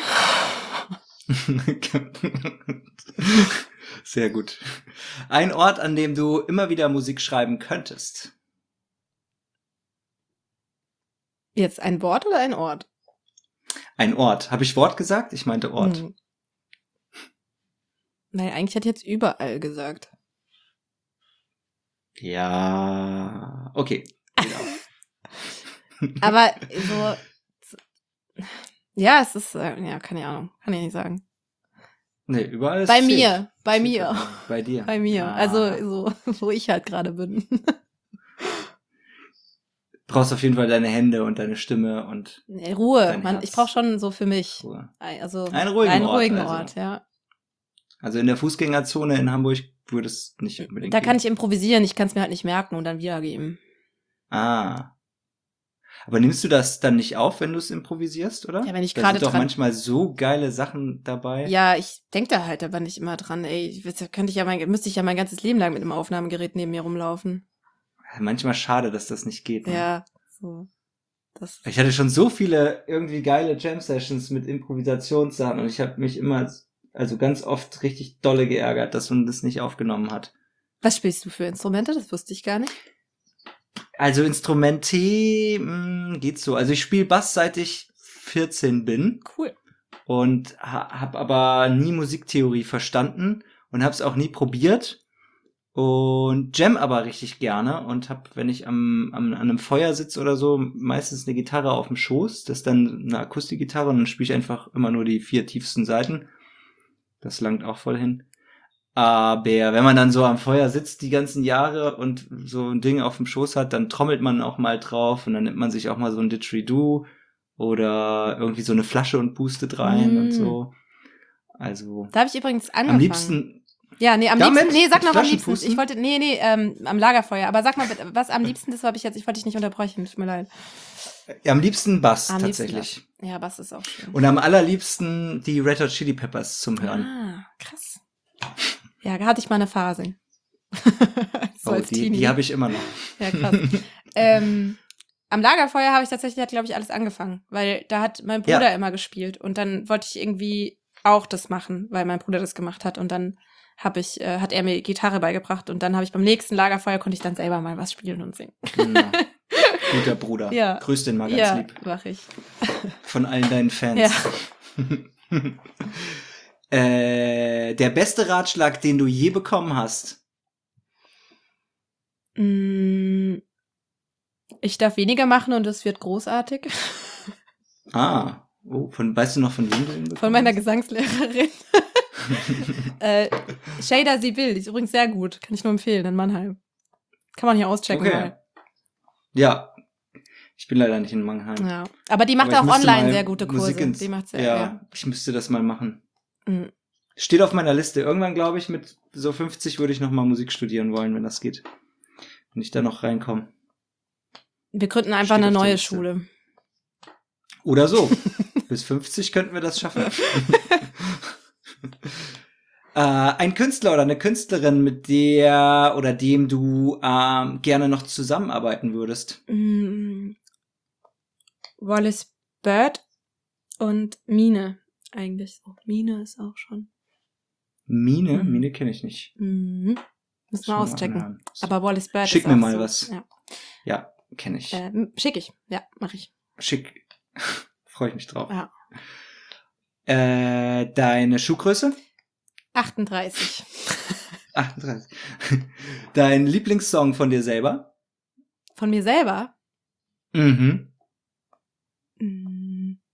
S1: Sehr gut. Ein Ort, an dem du immer wieder Musik schreiben könntest.
S2: Jetzt ein Wort oder ein Ort?
S1: Ein Ort. Habe ich Wort gesagt? Ich meinte Ort.
S2: Hm. Nein, eigentlich hätte ich jetzt überall gesagt.
S1: Ja. Okay. Geht auf.
S2: Aber so. Ja, es ist, äh, ja, keine Ahnung. Kann ich nicht sagen.
S1: Nee, überall ist
S2: Bei
S1: zählt.
S2: mir, bei
S1: Zählt
S2: mir.
S1: ja. Bei dir.
S2: Bei mir.
S1: Ah.
S2: Also, so, wo ich halt gerade bin.
S1: Brauchst auf jeden Fall deine Hände und deine Stimme und
S2: Nee, Ruhe.
S1: Dein
S2: Man,
S1: Herz.
S2: ich brauche schon so für mich.
S1: Ruhe.
S2: Also,
S1: Einen ruhigen
S2: einen
S1: Ort,
S2: ruhigen
S1: also.
S2: Ort, ja.
S1: Also in der Fußgängerzone in Hamburg würde es nicht unbedingt
S2: Da kann
S1: gehen.
S2: ich improvisieren, ich kann es mir halt nicht merken und dann wiedergeben.
S1: Ah. Aber nimmst du das dann nicht auf, wenn du es improvisierst, oder?
S2: Ja, wenn ich
S1: Da
S2: gerade
S1: sind doch
S2: dran-
S1: manchmal so geile Sachen dabei.
S2: Ja, ich denk da halt aber nicht immer dran, ey. Ich, weiß, könnte ich ja mein, müsste ich ja mein ganzes Leben lang mit einem Aufnahmegerät neben mir rumlaufen.
S1: Manchmal schade, dass das nicht geht. Ne?
S2: Ja, so. Das,
S1: Ich hatte schon so viele irgendwie geile Jam-Sessions mit Improvisationssachen und ich habe mich immer, also ganz oft richtig dolle geärgert, dass man das nicht aufgenommen hat.
S2: was spielst du für Instrumente? Das wusste ich gar nicht.
S1: Also Instrumente mh, geht so. Also ich spiele Bass, seit ich vierzehn bin
S2: Cool.
S1: und ha habe aber nie Musiktheorie verstanden und habe es auch nie probiert und jam aber richtig gerne und habe, wenn ich am, am an einem Feuer sitze oder so, meistens eine Gitarre auf dem Schoß. Das ist dann eine Akustikgitarre und dann spiele ich einfach immer nur die vier tiefsten Saiten. Das langt auch voll hin. Aber wenn man dann so am Feuer sitzt die ganzen Jahre und so ein Ding auf dem Schoß hat, dann trommelt man auch mal drauf und dann nimmt man sich auch mal so ein Didgeridoo oder irgendwie so eine Flasche und pustet rein
S2: Mm.
S1: und so. Also
S2: Da habe ich übrigens angefangen.
S1: am liebsten,
S2: Ja, nee, am
S1: Damit?
S2: liebsten. Nee, sag
S1: Mit
S2: noch am liebsten.
S1: Flaschenpusten?
S2: Ich wollte, nee, nee, ähm, am Lagerfeuer. Aber sag mal, bitte, was am liebsten, das habe ich jetzt, ich wollte dich nicht unterbrechen, tut mir leid.
S1: ja, am liebsten Bass
S2: Am liebsten
S1: tatsächlich.
S2: Ja, Bass ist auch schön.
S1: Und am allerliebsten die Red Hot Chili Peppers zum Hören.
S2: Ah, krass. Ja, da hatte ich mal eine Phase. so
S1: Oh,
S2: als
S1: die
S2: Teenie.
S1: die habe ich immer noch.
S2: Ja, krass. ähm, am Lagerfeuer habe ich tatsächlich, hat, glaube ich, alles angefangen, weil da hat mein Bruder
S1: Ja.
S2: immer gespielt und dann wollte ich irgendwie auch das machen, weil mein Bruder das gemacht hat und dann habe ich, äh, hat er mir Gitarre beigebracht und dann habe ich beim nächsten Lagerfeuer konnte ich dann selber mal was spielen und singen.
S1: Genau. Guter Bruder.
S2: Ja.
S1: Grüß den mal ganz
S2: Ja,
S1: lieb.
S2: mach ich.
S1: Von allen deinen Fans.
S2: Ja.
S1: äh, der beste Ratschlag, den du je bekommen hast.
S2: Mm, ich darf weniger machen und es wird großartig.
S1: Ah, oh, von, weißt du noch, von wem du ihn bekommen
S2: Von meiner
S1: hast?
S2: Gesangslehrerin. äh, Shader Sibyl, die ist übrigens sehr gut. Kann ich nur empfehlen in Mannheim. Kann man hier auschecken
S1: Okay.
S2: mal.
S1: Ja, ich bin leider nicht in Mannheim.
S2: Ja. Aber die macht
S1: Aber ich
S2: auch
S1: müsste
S2: online
S1: mal
S2: sehr gute Kurse.
S1: Musik ins-
S2: Die macht sehr,
S1: ja,
S2: ja.
S1: ich müsste das mal machen.
S2: Mhm.
S1: Steht auf meiner Liste. Irgendwann, glaube ich, mit so fünfzig würde ich noch mal Musik studieren wollen, wenn das geht. Wenn ich da noch reinkomme.
S2: Wir gründen einfach
S1: Steht
S2: eine
S1: auf der
S2: neue
S1: Liste.
S2: Schule.
S1: Oder so. Bis fünfzig könnten wir das schaffen. äh, ein Künstler oder eine Künstlerin, mit der oder dem du ähm, gerne noch zusammenarbeiten würdest.
S2: Mm, Wallace Bird und Mine eigentlich. So. Mine ist auch schon.
S1: Mine?
S2: Mhm.
S1: Mine kenne ich nicht.
S2: Mhm. Müssen wir
S1: Schon mal
S2: auschecken.
S1: anhören.
S2: Aber Wallace Bird
S1: Schick
S2: ist
S1: mir
S2: auch
S1: mal
S2: so.
S1: was.
S2: Ja.
S1: Ja, kenne ich.
S2: Äh, schick ich. Ja, mach ich.
S1: Schick. Freue ich mich drauf.
S2: Ja.
S1: Äh, deine Schuhgröße?
S2: achtunddreißig.
S1: achtunddreißig. Dein Lieblingssong von dir selber?
S2: Von mir selber?
S1: Mhm.
S2: Mm.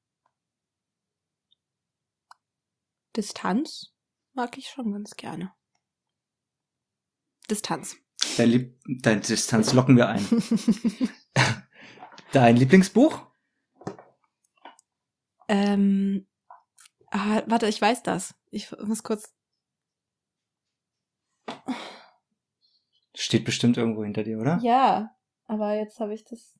S2: Distanz mag ich schon ganz gerne. Distanz.
S1: Dein, Lieb Dein Distanz locken wir ein. Dein Lieblingsbuch?
S2: ähm, ah, warte, ich weiß das. Ich muss kurz.
S1: Steht bestimmt irgendwo hinter dir, oder?
S2: Ja, aber jetzt habe ich das.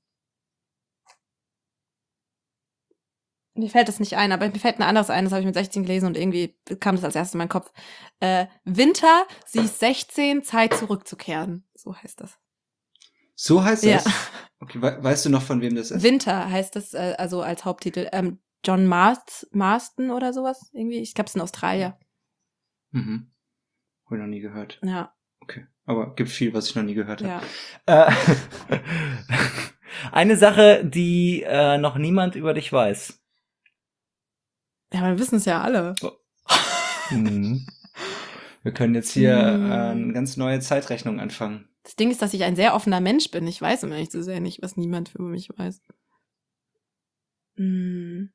S2: Mir fällt das nicht ein, aber mir fällt ein anderes ein, das habe ich mit sechzehn gelesen und irgendwie kam das als erstes in meinen Kopf. Äh, Winter, sie ist sechzehn, Zeit zurückzukehren. So heißt das.
S1: So heißt
S2: Ja.
S1: das? Okay, we weißt du noch, von wem das ist?
S2: Winter heißt das, äh, also als Haupttitel. Ähm, John Mars Marston oder sowas irgendwie. Ich glaube, es ist ein Australier.
S1: Mhm. Hab ich noch nie gehört.
S2: Ja,
S1: Okay. Aber gibt viel, was ich noch nie gehört habe.
S2: ja.
S1: Äh, eine Sache, die äh, noch niemand über dich weiß.
S2: Ja, wir wissen es ja alle.
S1: Mhm. Wir können jetzt hier
S2: Mhm.
S1: äh, eine ganz neue Zeitrechnung anfangen.
S2: Das Ding ist, dass ich ein sehr offener Mensch bin. Ich weiß, um ehrlich zu sein, nicht, was niemand über mich weiß. Hm.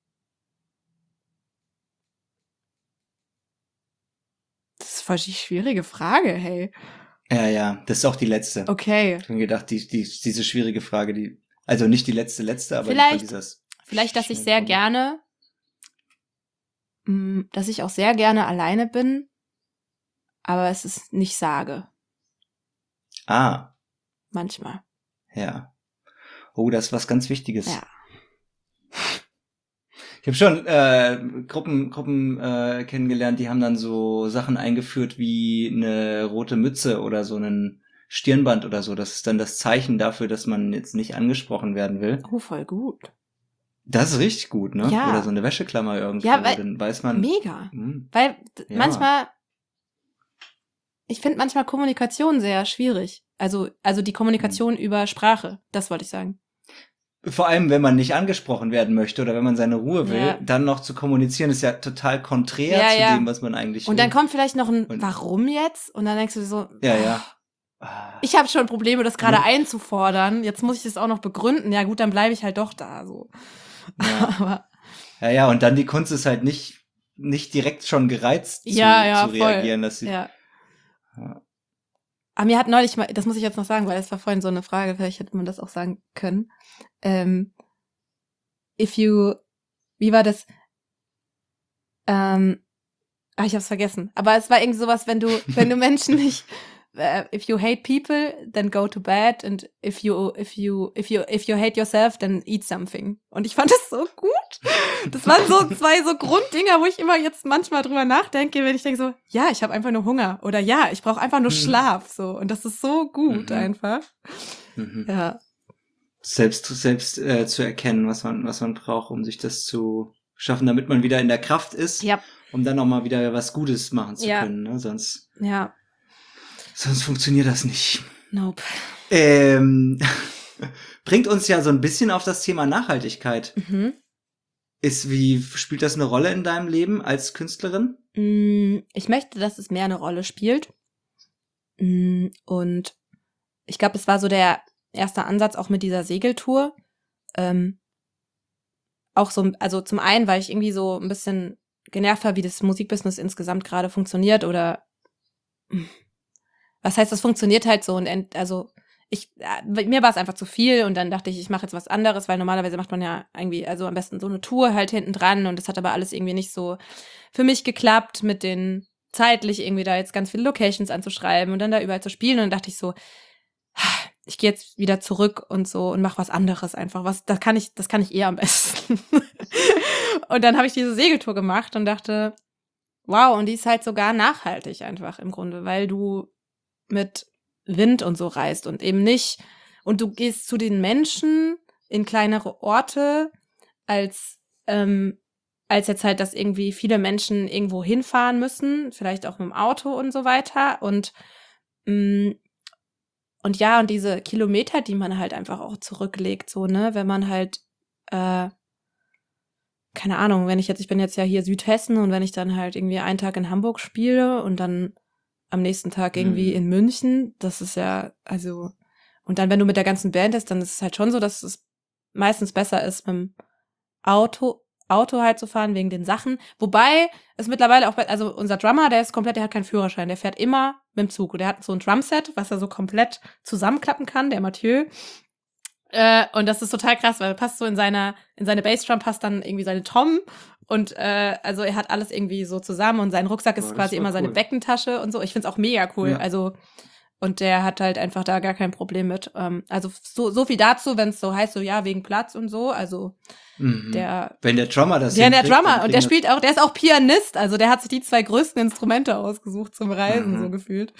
S2: Das ist voll die schwierige Frage, hey.
S1: Ja, ja, das ist auch die letzte.
S2: Okay.
S1: Ich habe mir gedacht, die, die, diese schwierige Frage, die, also nicht die letzte, letzte, aber
S2: Vielleicht-
S1: dieses.
S2: Vielleicht, dass ich
S1: schnell
S2: sehr
S1: kommen.
S2: gerne, mh, dass ich auch sehr gerne alleine bin aber es ist nicht sage.
S1: Ah.
S2: Manchmal.
S1: Ja. Oh, das ist was ganz Wichtiges.
S2: Ja.
S1: Ich habe schon äh, Gruppen Gruppen äh, kennengelernt, die haben dann so Sachen eingeführt wie eine rote Mütze oder so einen Stirnband oder so. Das ist dann das Zeichen dafür, dass man jetzt nicht angesprochen werden will.
S2: Oh, voll gut.
S1: Das ist richtig gut, ne?
S2: Ja.
S1: Oder so eine Wäscheklammer irgendwo.
S2: Ja, weil,
S1: dann weiß man.
S2: Mega.
S1: Mh,
S2: Weil
S1: ja.
S2: manchmal, ich finde manchmal Kommunikation sehr schwierig. Also, also die Kommunikation mhm. über Sprache, das wollte ich sagen.
S1: Vor allem, wenn man nicht angesprochen werden möchte oder wenn man seine Ruhe will,
S2: ja.
S1: dann noch zu kommunizieren, ist ja total konträr
S2: ja,
S1: zu
S2: ja.
S1: dem, was man eigentlich will.
S2: Und dann kommt vielleicht noch ein
S1: Und,
S2: Warum jetzt? Und dann denkst du so,
S1: ja, ja.
S2: Ich habe schon Probleme, das gerade
S1: ja.
S2: einzufordern. Jetzt muss ich das auch noch begründen. Ja gut, dann bleibe ich halt doch da. So.
S1: Ja.
S2: Aber
S1: ja, ja, und dann die Kunst ist halt nicht, nicht direkt schon gereizt zu,
S2: ja, ja,
S1: zu reagieren.
S2: voll.
S1: Dass sie,
S2: ja.
S1: ja.
S2: Aber mir hat neulich mal, das muss ich jetzt noch sagen, weil das war vorhin so eine Frage, vielleicht hätte man das auch sagen können. Ähm, if you, wie war das? Ähm, ah, ich hab's vergessen. Aber es war irgendwie sowas, wenn du, wenn du Menschen nicht, uh, if you hate people, then go to bed, and if you, if you, if you, if you hate yourself, then eat something. Und ich fand das so gut. Das waren so zwei so Grunddinger, wo ich immer jetzt manchmal drüber nachdenke, wenn ich denke so, ja, ich habe einfach nur Hunger oder ja, ich brauche einfach nur Schlaf, so. Und das ist so gut
S1: mhm.
S2: einfach.
S1: Mhm.
S2: Ja.
S1: Selbst, selbst äh, zu erkennen, was man, was man braucht, um sich das zu schaffen, damit man wieder in der Kraft ist,
S2: ja.
S1: um dann auch mal wieder was Gutes machen zu
S2: ja.
S1: können. Ne? Sonst,
S2: ja.
S1: sonst funktioniert das nicht.
S2: Nope.
S1: Ähm, bringt uns ja so ein bisschen auf das Thema Nachhaltigkeit.
S2: Mhm.
S1: Ist, wie spielt das eine Rolle in deinem Leben als Künstlerin?
S2: Ich möchte, dass es mehr eine Rolle spielt. Und ich glaube, es war so der erste Ansatz auch mit dieser Segeltour. Ähm, auch so, also zum einen, weil ich irgendwie so ein bisschen genervt war, wie das Musikbusiness insgesamt gerade funktioniert oder was heißt, das funktioniert halt so und ent, also ich, mir war es einfach zu viel und dann dachte ich, ich mache jetzt was anderes, weil normalerweise macht man ja irgendwie, also am besten so eine Tour halt hinten dran und das hat aber alles irgendwie nicht so für mich geklappt, mit den zeitlich irgendwie da jetzt ganz viele Locations anzuschreiben und dann da überall zu spielen und dann dachte ich so, ich gehe jetzt wieder zurück und so und mache was anderes einfach, was, das kann ich, das kann ich eher am besten. Und dann habe ich diese Segeltour gemacht und dachte, wow, und die ist halt sogar nachhaltig einfach im Grunde, weil du mit Wind und so reist und eben nicht, und du gehst zu den Menschen in kleinere Orte, als ähm, als jetzt halt, dass irgendwie viele Menschen irgendwo hinfahren müssen, vielleicht auch mit dem Auto und so weiter und mh, und ja, und diese Kilometer, die man halt einfach auch zurücklegt, so, ne, wenn man halt äh, keine Ahnung, wenn ich jetzt, ich bin jetzt ja hier Südhessen und wenn ich dann halt irgendwie einen Tag in Hamburg spiele und dann am nächsten Tag irgendwie mhm. in München, das ist ja, also, und dann, wenn du mit der ganzen Band bist, dann ist es halt schon so, dass es meistens besser ist, mit dem Auto, Auto halt zu fahren, wegen den Sachen. Wobei es mittlerweile auch, also unser Drummer, der ist komplett, der hat keinen Führerschein, der fährt immer mit dem Zug. Und der hat so ein Drumset, was er so komplett zusammenklappen kann, der Mathieu. Äh, und das ist total krass, weil er passt so in seiner, in seine Bassdrum passt dann irgendwie seine Tom und äh, also er hat alles irgendwie so zusammen und sein Rucksack ist oh, quasi immer cool. Seine Beckentasche und so. Ich find's auch mega cool. Ja. Also und der hat halt einfach da gar kein Problem mit. Ähm, also so, so viel dazu, wenn es so heißt, so ja, wegen Platz und so. Also
S1: mhm.
S2: der
S1: wenn der Drummer das
S2: Ja, der Drummer und der spielt auch, der ist auch Pianist, also der hat sich die zwei größten Instrumente ausgesucht zum Reisen, mhm. so gefühlt.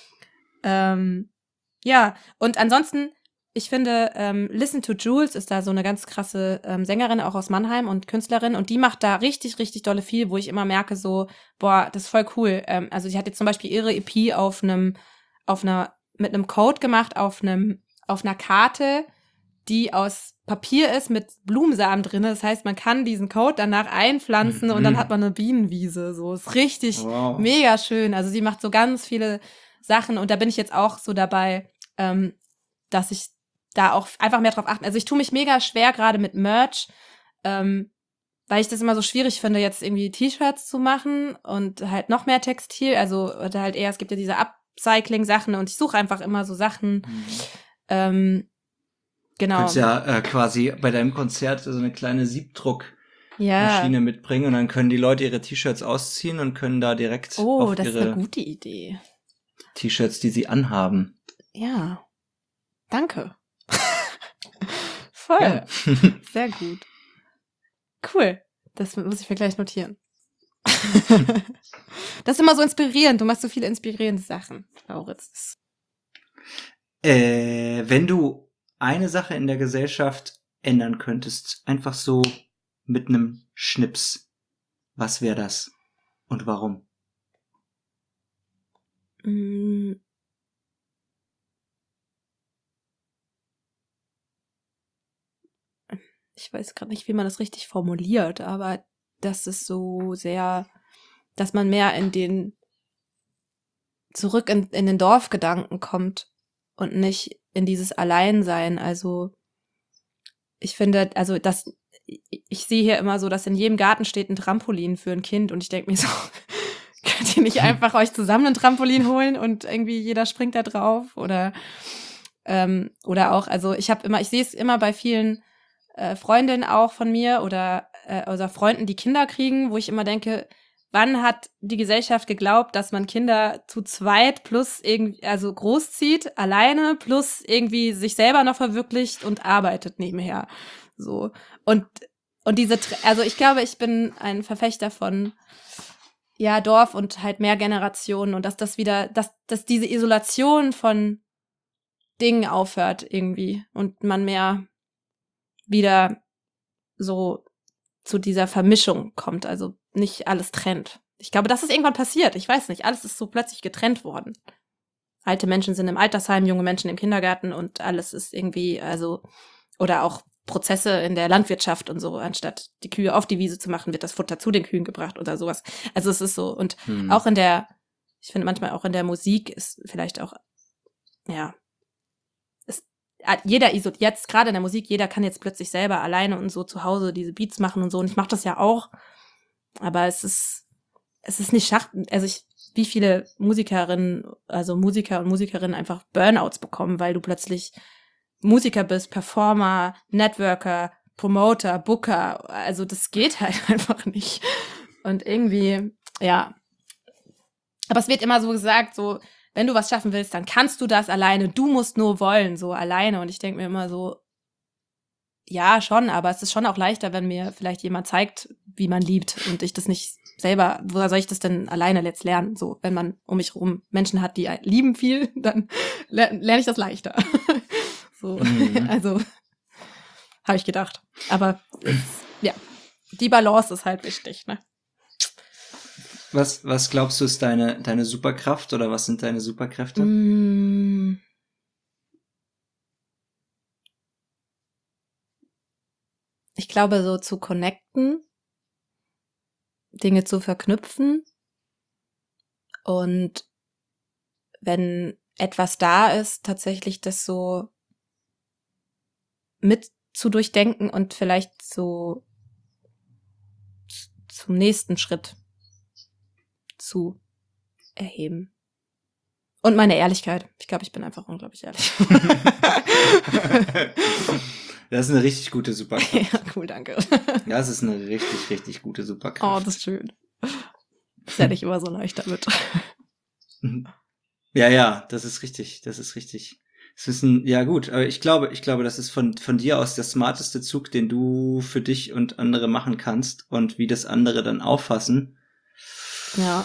S2: Ähm, ja, und ansonsten ich finde, ähm, Listen to Jules ist da so eine ganz krasse ähm, Sängerin, auch aus Mannheim und Künstlerin. Und die macht da richtig, richtig dolle viel, wo ich immer merke so, boah, das ist voll cool. Ähm, also die hat jetzt zum Beispiel ihre E P auf einem, auf einer, mit einem Code gemacht, auf einem, auf einer Karte, die aus Papier ist mit Blumensamen drin. Das heißt, man kann diesen Code danach einpflanzen mhm. und dann hat man eine Bienenwiese. So, ist richtig wow. mega schön. Also sie macht so ganz viele Sachen und da bin ich jetzt auch so dabei, ähm, dass ich da auch einfach mehr drauf achten. Also ich tue mich mega schwer gerade mit Merch, ähm, weil ich das immer so schwierig finde, jetzt irgendwie T-Shirts zu machen und halt noch mehr Textil, also oder halt eher, es gibt ja diese Upcycling-Sachen und ich suche einfach immer so Sachen, mhm. ähm, genau.
S1: Du kannst ja äh, quasi bei deinem Konzert so eine kleine Siebdruck Maschine mitbringen und dann können die Leute ihre T-Shirts ausziehen und können da direkt
S2: oh,
S1: auf
S2: das ist
S1: ihre
S2: eine gute Idee.
S1: T-Shirts, die sie anhaben.
S2: Ja, danke. Voll,
S1: Ja.
S2: sehr gut. Cool, das muss ich mir gleich notieren. Das ist immer so inspirierend, du machst so viele inspirierende Sachen, Lauritz.
S1: Äh, wenn du eine Sache in der Gesellschaft ändern könntest, einfach so mit einem Schnips, was wäre das und warum?
S2: Mm. Ich weiß gerade nicht, wie man das richtig formuliert, aber das ist so sehr, dass man mehr in den zurück in, in den Dorfgedanken kommt und nicht in dieses Alleinsein. Also ich finde, also das, ich sehe hier immer so, dass in jedem Garten steht ein Trampolin für ein Kind und ich denke mir so, könnt ihr nicht einfach euch zusammen ein Trampolin holen und irgendwie jeder springt da drauf oder ähm, oder auch, also ich habe immer, ich sehe es immer bei vielen äh, Freundinnen auch von mir oder äh, oder Freunden, die Kinder kriegen, wo ich immer denke, wann hat die Gesellschaft geglaubt, dass man Kinder zu zweit plus irgendwie, also großzieht, alleine, plus irgendwie sich selber noch verwirklicht und arbeitet nebenher. So. Und, und diese, also ich glaube, ich bin ein Verfechter von, ja, Dorf und halt mehr Generationen und dass das wieder, dass, dass diese Isolation von Dingen aufhört irgendwie und man mehr wieder so zu dieser Vermischung kommt, also nicht alles trennt. Ich glaube, das ist irgendwann passiert. Ich weiß nicht, alles ist so plötzlich getrennt worden. Alte Menschen sind im Altersheim, junge Menschen im Kindergarten und alles ist irgendwie, also, oder auch Prozesse in der Landwirtschaft und so, anstatt die Kühe auf die Wiese zu machen, wird das Futter zu den Kühen gebracht oder sowas. Also es ist so, und hm. auch in der, ich finde manchmal auch in der Musik ist vielleicht auch, ja, ist, jeder isoliert, jetzt gerade in der Musik, jeder kann jetzt plötzlich selber alleine und so zu Hause diese Beats machen und so, und ich mache das ja auch, aber es ist, es ist nicht Schach, also ich, wie viele Musikerinnen, also Musiker und Musikerinnen einfach Burnouts bekommen, weil du plötzlich Musiker bist, Performer, Networker, Promoter, Booker, also das geht halt einfach nicht. Und irgendwie, ja. Aber es wird immer so gesagt, so, wenn du was schaffen willst, dann kannst du das alleine, du musst nur wollen, so alleine. Und ich denke mir immer so, ja, schon, aber es ist schon auch leichter, wenn mir vielleicht jemand zeigt, wie man liebt und ich das nicht selber, woher soll ich das denn alleine jetzt lernen? So, wenn man um mich herum Menschen hat, die lieben viel, dann lerne ich das leichter. So, mhm. Also habe ich gedacht. Aber ja, die Balance ist halt wichtig, ne?
S1: Was, was glaubst du, ist deine, deine Superkraft oder was sind deine Superkräfte?
S2: Mm. Ich glaube, so zu connecten, Dinge zu verknüpfen und wenn etwas da ist, tatsächlich das so mit zu durchdenken und vielleicht so zum nächsten Schritt zu erheben. Und meine Ehrlichkeit. Ich glaube, ich bin einfach unglaublich ehrlich.
S1: Das ist eine richtig gute Superkraft.
S2: Ja, cool, danke.
S1: Ja, das ist eine richtig, richtig gute Superkraft.
S2: Oh, das ist schön. Ist ja nicht immer so leicht damit.
S1: Ja, ja, das ist richtig, das ist richtig. Es ist ein, ja gut, aber ich glaube, ich glaube, das ist von, von dir aus der smarteste Zug, den du für dich und andere machen kannst, und wie das andere dann auffassen.
S2: Ja.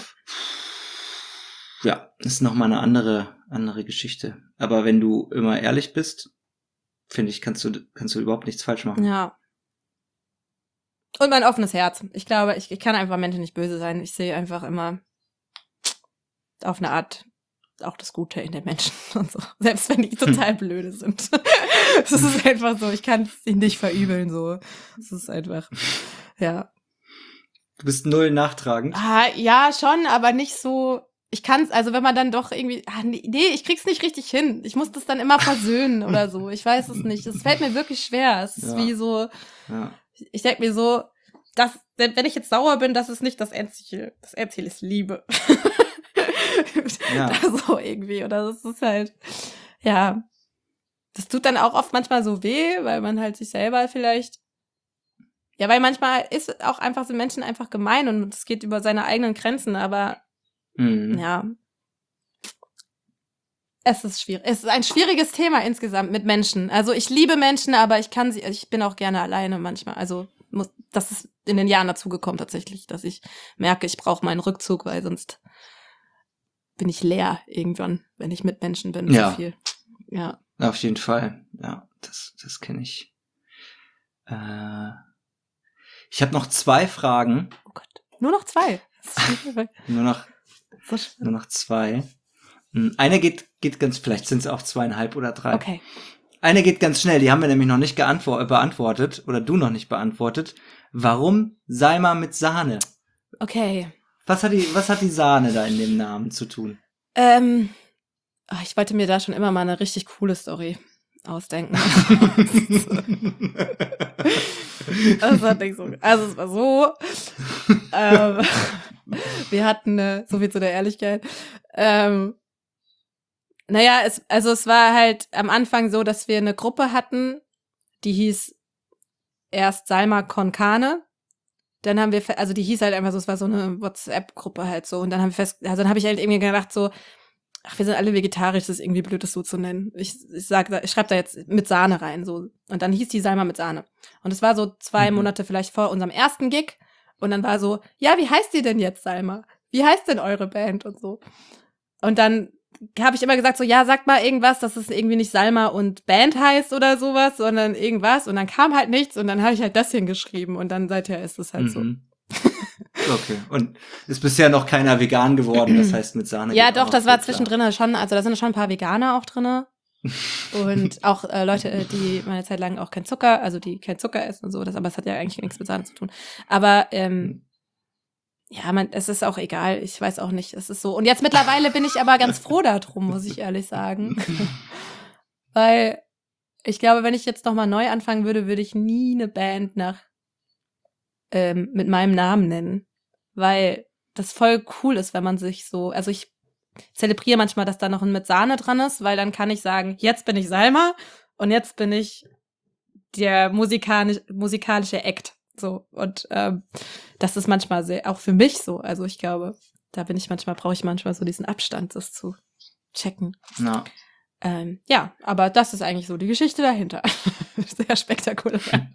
S1: Ja, ist nochmal eine andere, andere Geschichte. Aber wenn du immer ehrlich bist, finde ich, kannst du, kannst du überhaupt nichts falsch machen.
S2: Ja. Und mein offenes Herz. Ich glaube, ich, ich kann einfach Menschen nicht böse sein. Ich sehe einfach immer auf eine Art auch das Gute in den Menschen und so. Selbst wenn die total blöde sind. Es ist einfach so, ich kann es ihnen nicht verübeln, so. Es ist einfach, ja.
S1: Du bist null nachtragend.
S2: Ah, ja, schon, aber nicht so. Ich kann's, also wenn man dann doch irgendwie, ah, nee, ich krieg's nicht richtig hin. Ich muss das dann immer versöhnen oder so. Ich weiß es nicht. Es fällt mir wirklich schwer. Es ist ja. wie so, ja. Ich denk mir so, dass, wenn ich jetzt sauer bin, das ist nicht das Endziel. Das Endziel ist Liebe. Ja. So irgendwie. Oder das ist halt, ja. Das tut dann auch oft manchmal so weh, weil man halt sich selber vielleicht Ja, weil manchmal ist auch einfach, sind Menschen einfach gemein und es geht über seine eigenen Grenzen, aber
S1: Mhm.
S2: ja, es ist schwierig. Es ist ein schwieriges Thema insgesamt mit Menschen. Also ich liebe Menschen, aber ich kann sie, ich bin auch gerne alleine manchmal. Also muss, das ist in den Jahren dazugekommen tatsächlich, dass ich merke, ich brauche meinen Rückzug, weil sonst bin ich leer irgendwann, wenn ich mit Menschen bin,
S1: Ja.
S2: so viel. Ja.
S1: Auf jeden Fall. Ja, das, das kenne ich. Äh, ich habe noch zwei Fragen.
S2: Oh Gott. Nur noch zwei.
S1: Nur noch,
S2: so schön.
S1: nur noch zwei. Eine geht, geht ganz, vielleicht sind es auch zweieinhalb oder drei.
S2: Okay.
S1: Eine geht ganz schnell, die haben wir nämlich noch nicht geantwo- beantwortet, oder du noch nicht beantwortet. Warum Salma mit Sahne?
S2: Okay.
S1: Was hat die, was hat die Sahne da in dem Namen zu tun?
S2: Ähm, ach, ich wollte mir da schon immer mal eine richtig coole Story ausdenken. Das hat nicht so. Also es war so. ähm, wir hatten eine, so viel zu der Ehrlichkeit. Ähm, naja, es, also es war halt am Anfang so, dass wir eine Gruppe hatten, die hieß erst Salma Konkane. Dann haben wir, fe- also die hieß halt einfach so, es war so eine WhatsApp-Gruppe halt so. Und dann haben wir fest, also dann habe ich halt irgendwie gedacht so, ach, wir sind alle vegetarisch, das ist irgendwie blöd, das so zu nennen. Ich, ich sag, da- ich schreibe da jetzt mit Sahne rein, so. Und dann hieß die Salma mit Sahne. Und es war so zwei
S1: Mhm.
S2: Monate vielleicht vor unserem ersten Gig. Und dann war so, ja, wie heißt ihr denn jetzt, Salma? Wie heißt denn eure Band und so? Und dann habe ich immer gesagt so, ja, sagt mal irgendwas, dass es irgendwie nicht Salma und Band heißt oder sowas, sondern irgendwas. Und dann kam halt nichts und dann habe ich halt das hingeschrieben und dann seither ist es halt so.
S1: Mhm. Okay. Und ist bisher noch keiner vegan geworden, das heißt mit Sahne.
S2: Ja,
S1: geht auch
S2: doch, das
S1: noch
S2: war
S1: viel,
S2: zwischendrin schon, also da sind schon ein paar Veganer auch drin. Und auch äh, Leute, äh, die meine Zeit lang auch kein Zucker, also die kein Zucker essen und so, das, aber es hat ja eigentlich nichts mit Sahne zu tun. Aber ähm, ja, man, es ist auch egal, ich weiß auch nicht, es ist so. Und jetzt mittlerweile bin ich aber ganz froh darum, muss ich ehrlich sagen. Weil ich glaube, wenn ich jetzt nochmal neu anfangen würde, würde ich nie eine Band nach ähm, mit meinem Namen nennen. Weil das voll cool ist, wenn man sich so, also ich zelebriere manchmal, dass da noch ein mit Sahne dran ist, weil dann kann ich sagen, jetzt bin ich Salma und jetzt bin ich der musikalisch, musikalische Act. So. Und ähm, das ist manchmal sehr, auch für mich so. Also ich glaube, da bin ich manchmal, brauche ich manchmal so diesen Abstand, das zu checken.
S1: Ja.
S2: Ähm, ja, aber das ist eigentlich so die Geschichte dahinter. Sehr spektakulär.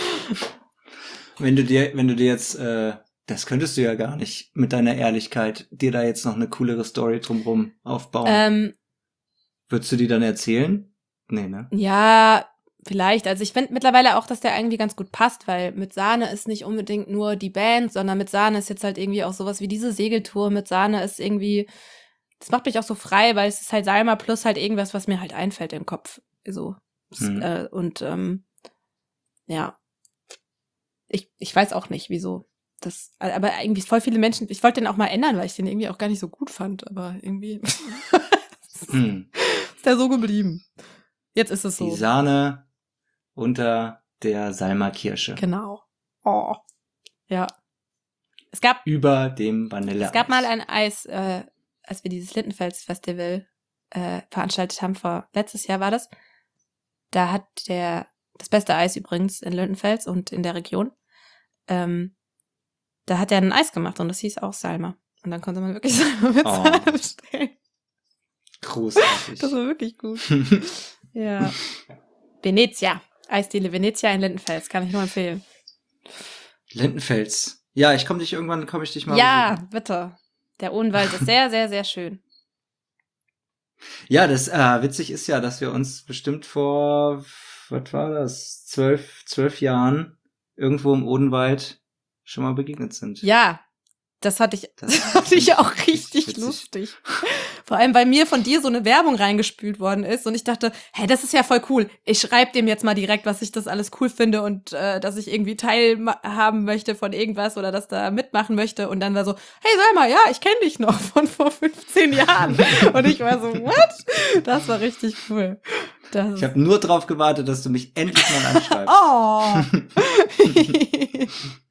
S1: Wenn du dir, wenn du dir jetzt, äh, das könntest du ja gar nicht mit deiner Ehrlichkeit, dir da jetzt noch eine coolere Story drumrum aufbauen.
S2: Ähm,
S1: Würdest du die dann erzählen? Nee, ne?
S2: ja, vielleicht. Also ich finde mittlerweile auch, dass der irgendwie ganz gut passt, weil mit Sahne ist nicht unbedingt nur die Band, sondern mit Sahne ist jetzt halt irgendwie auch sowas wie diese Segeltour. Mit Sahne ist irgendwie, das macht mich auch so frei, weil es ist halt Salma plus halt irgendwas, was mir halt einfällt im Kopf. So.
S1: Hm.
S2: Äh, und ähm, ja. Ich, ich weiß auch nicht, wieso. Das, aber irgendwie voll viele Menschen, ich wollte den auch mal ändern, weil ich den irgendwie auch gar nicht so gut fand, aber irgendwie
S1: Hm.
S2: ist der so geblieben. Jetzt ist es so.
S1: Die Sahne unter der Salma Kirsche.
S2: Genau. Oh. Ja. Es gab,
S1: Über dem Vanille.
S2: es gab mal ein Eis, äh, als wir dieses Lindenfels-Festival äh, veranstaltet haben, vor letztes Jahr war das. Da hat der, das beste Eis übrigens in Lindenfels und in der Region, ähm, da hat er ein Eis gemacht und das hieß auch Salma. Und dann konnte man wirklich Salma mit
S1: Oh.
S2: Sahne bestellen.
S1: Großartig.
S2: Das war wirklich gut. Ja. Venezia. Eisdiele Venezia in Lindenfels. Kann ich nur empfehlen.
S1: Lindenfels. Ja, ich komme dich irgendwann, komme ich dich mal
S2: Ja,
S1: besuchen.
S2: bitte. Der Odenwald ist sehr, sehr, sehr schön.
S1: Ja, das äh, witzig ist ja, dass wir uns bestimmt vor, was war das, zwölf, zwölf Jahren irgendwo im Odenwald schon mal begegnet sind.
S2: Ja, das hatte ich,
S1: Das
S2: das hatte ich auch richtig
S1: witzig.
S2: lustig. Vor allem, weil mir von dir so eine Werbung reingespült worden ist und ich dachte, hey, das ist ja voll cool. Ich schreibe dem jetzt mal direkt, was ich das alles cool finde und äh, dass ich irgendwie teilhaben möchte von irgendwas oder das da mitmachen möchte. Und dann war so, hey, sag mal, ja, ich kenne dich noch von vor fünfzehn Jahren. Und ich war so, what? Das war richtig cool. Das
S1: Ich habe nur drauf gewartet, dass du mich endlich mal anschreibst.
S2: Oh!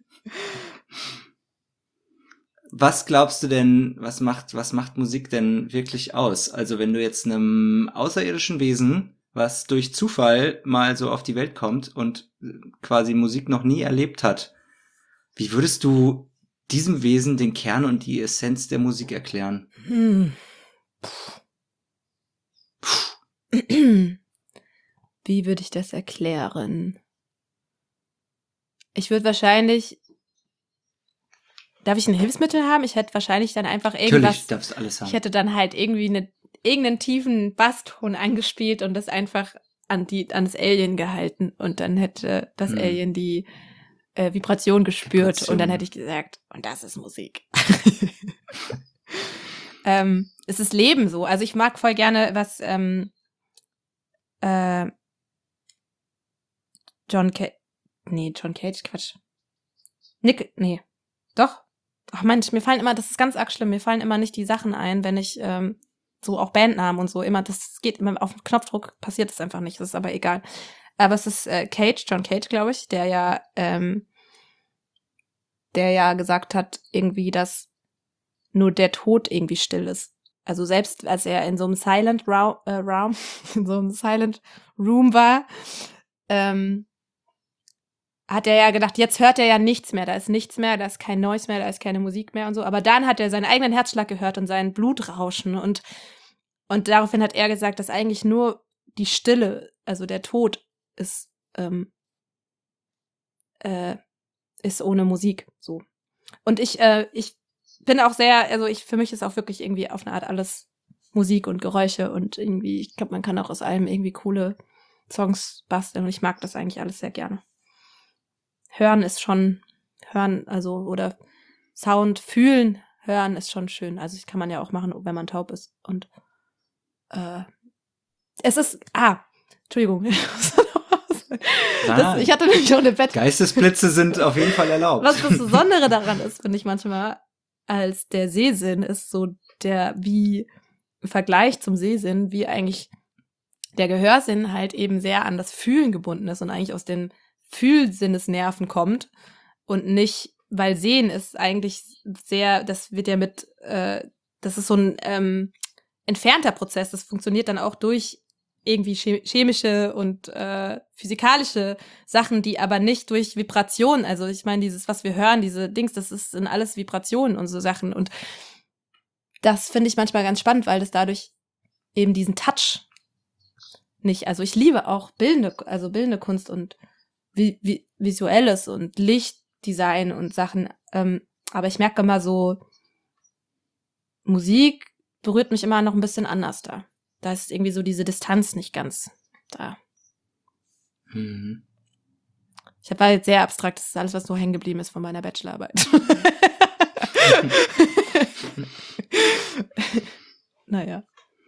S1: Was glaubst du denn, was macht, was macht Musik denn wirklich aus? Also wenn du jetzt einem außerirdischen Wesen was durch Zufall mal so auf die Welt kommt und quasi Musik noch nie erlebt hat. Wie würdest du diesem Wesen den Kern und die Essenz der Musik erklären?
S2: Hm. Wie würde ich das erklären? Ich würde wahrscheinlich... Darf ich ein Hilfsmittel haben? Ich hätte wahrscheinlich dann einfach irgendwas...
S1: Natürlich darfst du alles haben.
S2: Ich hätte dann halt irgendwie eine, irgendeinen tiefen Basston angespielt und das einfach an, die, an das Alien gehalten. Und dann hätte das
S1: Hm.
S2: Alien die äh, Vibration gespürt.
S1: Vibration.
S2: Und dann hätte ich gesagt, und das ist Musik. ähm, es ist Leben so. Also ich mag voll gerne, was ähm, äh, John Cage... Nee, John Cage, Quatsch. Nick, nee. Doch. Ach Mensch, mir fallen immer, das ist ganz arg schlimm, mir fallen immer nicht die Sachen ein, wenn ich ähm, so auch Bandnamen und so immer, das geht immer auf Knopfdruck, passiert das einfach nicht, das ist aber egal. Aber es ist äh, Cage, John Cage, glaube ich, der ja, ähm, der ja gesagt hat, irgendwie, dass nur der Tod irgendwie still ist. Also selbst als er in so einem Silent Raum, äh, Raum in so einem Silent Room war, ähm, hat er ja gedacht, jetzt hört er ja nichts mehr, da ist nichts mehr, da ist kein Noise mehr, da ist keine Musik mehr und so. Aber dann hat er seinen eigenen Herzschlag gehört und sein Blutrauschen und, und daraufhin hat er gesagt, dass eigentlich nur die Stille, also der Tod, ist, ähm, äh, ist ohne Musik, so. Und ich, äh, ich bin auch sehr, also ich, für mich ist auch wirklich irgendwie auf eine Art alles Musik und Geräusche und irgendwie, ich glaube, man kann auch aus allem irgendwie coole Songs basteln und ich mag das eigentlich alles sehr gerne. Hören ist schon, hören, also, oder Sound fühlen, hören ist schon schön. Also, das kann man ja auch machen, wenn man taub ist. Und äh, es ist, ah, Entschuldigung. das, ich hatte nämlich auch eine Bett.
S1: Geistesblitze sind auf jeden Fall erlaubt.
S2: Was das Besondere daran ist, finde ich manchmal, als der Sehsinn ist so der, wie im Vergleich zum Sehsinn, wie eigentlich der Gehörsinn halt eben sehr an das Fühlen gebunden ist und eigentlich aus den Fühlsinnesnerven kommt und nicht, weil Sehen ist eigentlich sehr, das wird ja mit, äh, das ist so ein ähm, entfernter Prozess, das funktioniert dann auch durch irgendwie chemische und äh, physikalische Sachen, die aber nicht durch Vibrationen, also ich meine, dieses, was wir hören, diese Dings, das ist, sind alles Vibrationen und so Sachen und das finde ich manchmal ganz spannend, weil das dadurch eben diesen Touch nicht, also ich liebe auch bildende, also bildende Kunst und vi- vi- visuelles und Lichtdesign und Sachen, ähm, aber ich merke immer so, Musik berührt mich immer noch ein bisschen anders da. Da ist irgendwie so diese Distanz nicht ganz da.
S1: Mhm.
S2: Ich war jetzt sehr abstrakt, das ist alles, was so hängen geblieben ist von meiner Bachelorarbeit. Naja.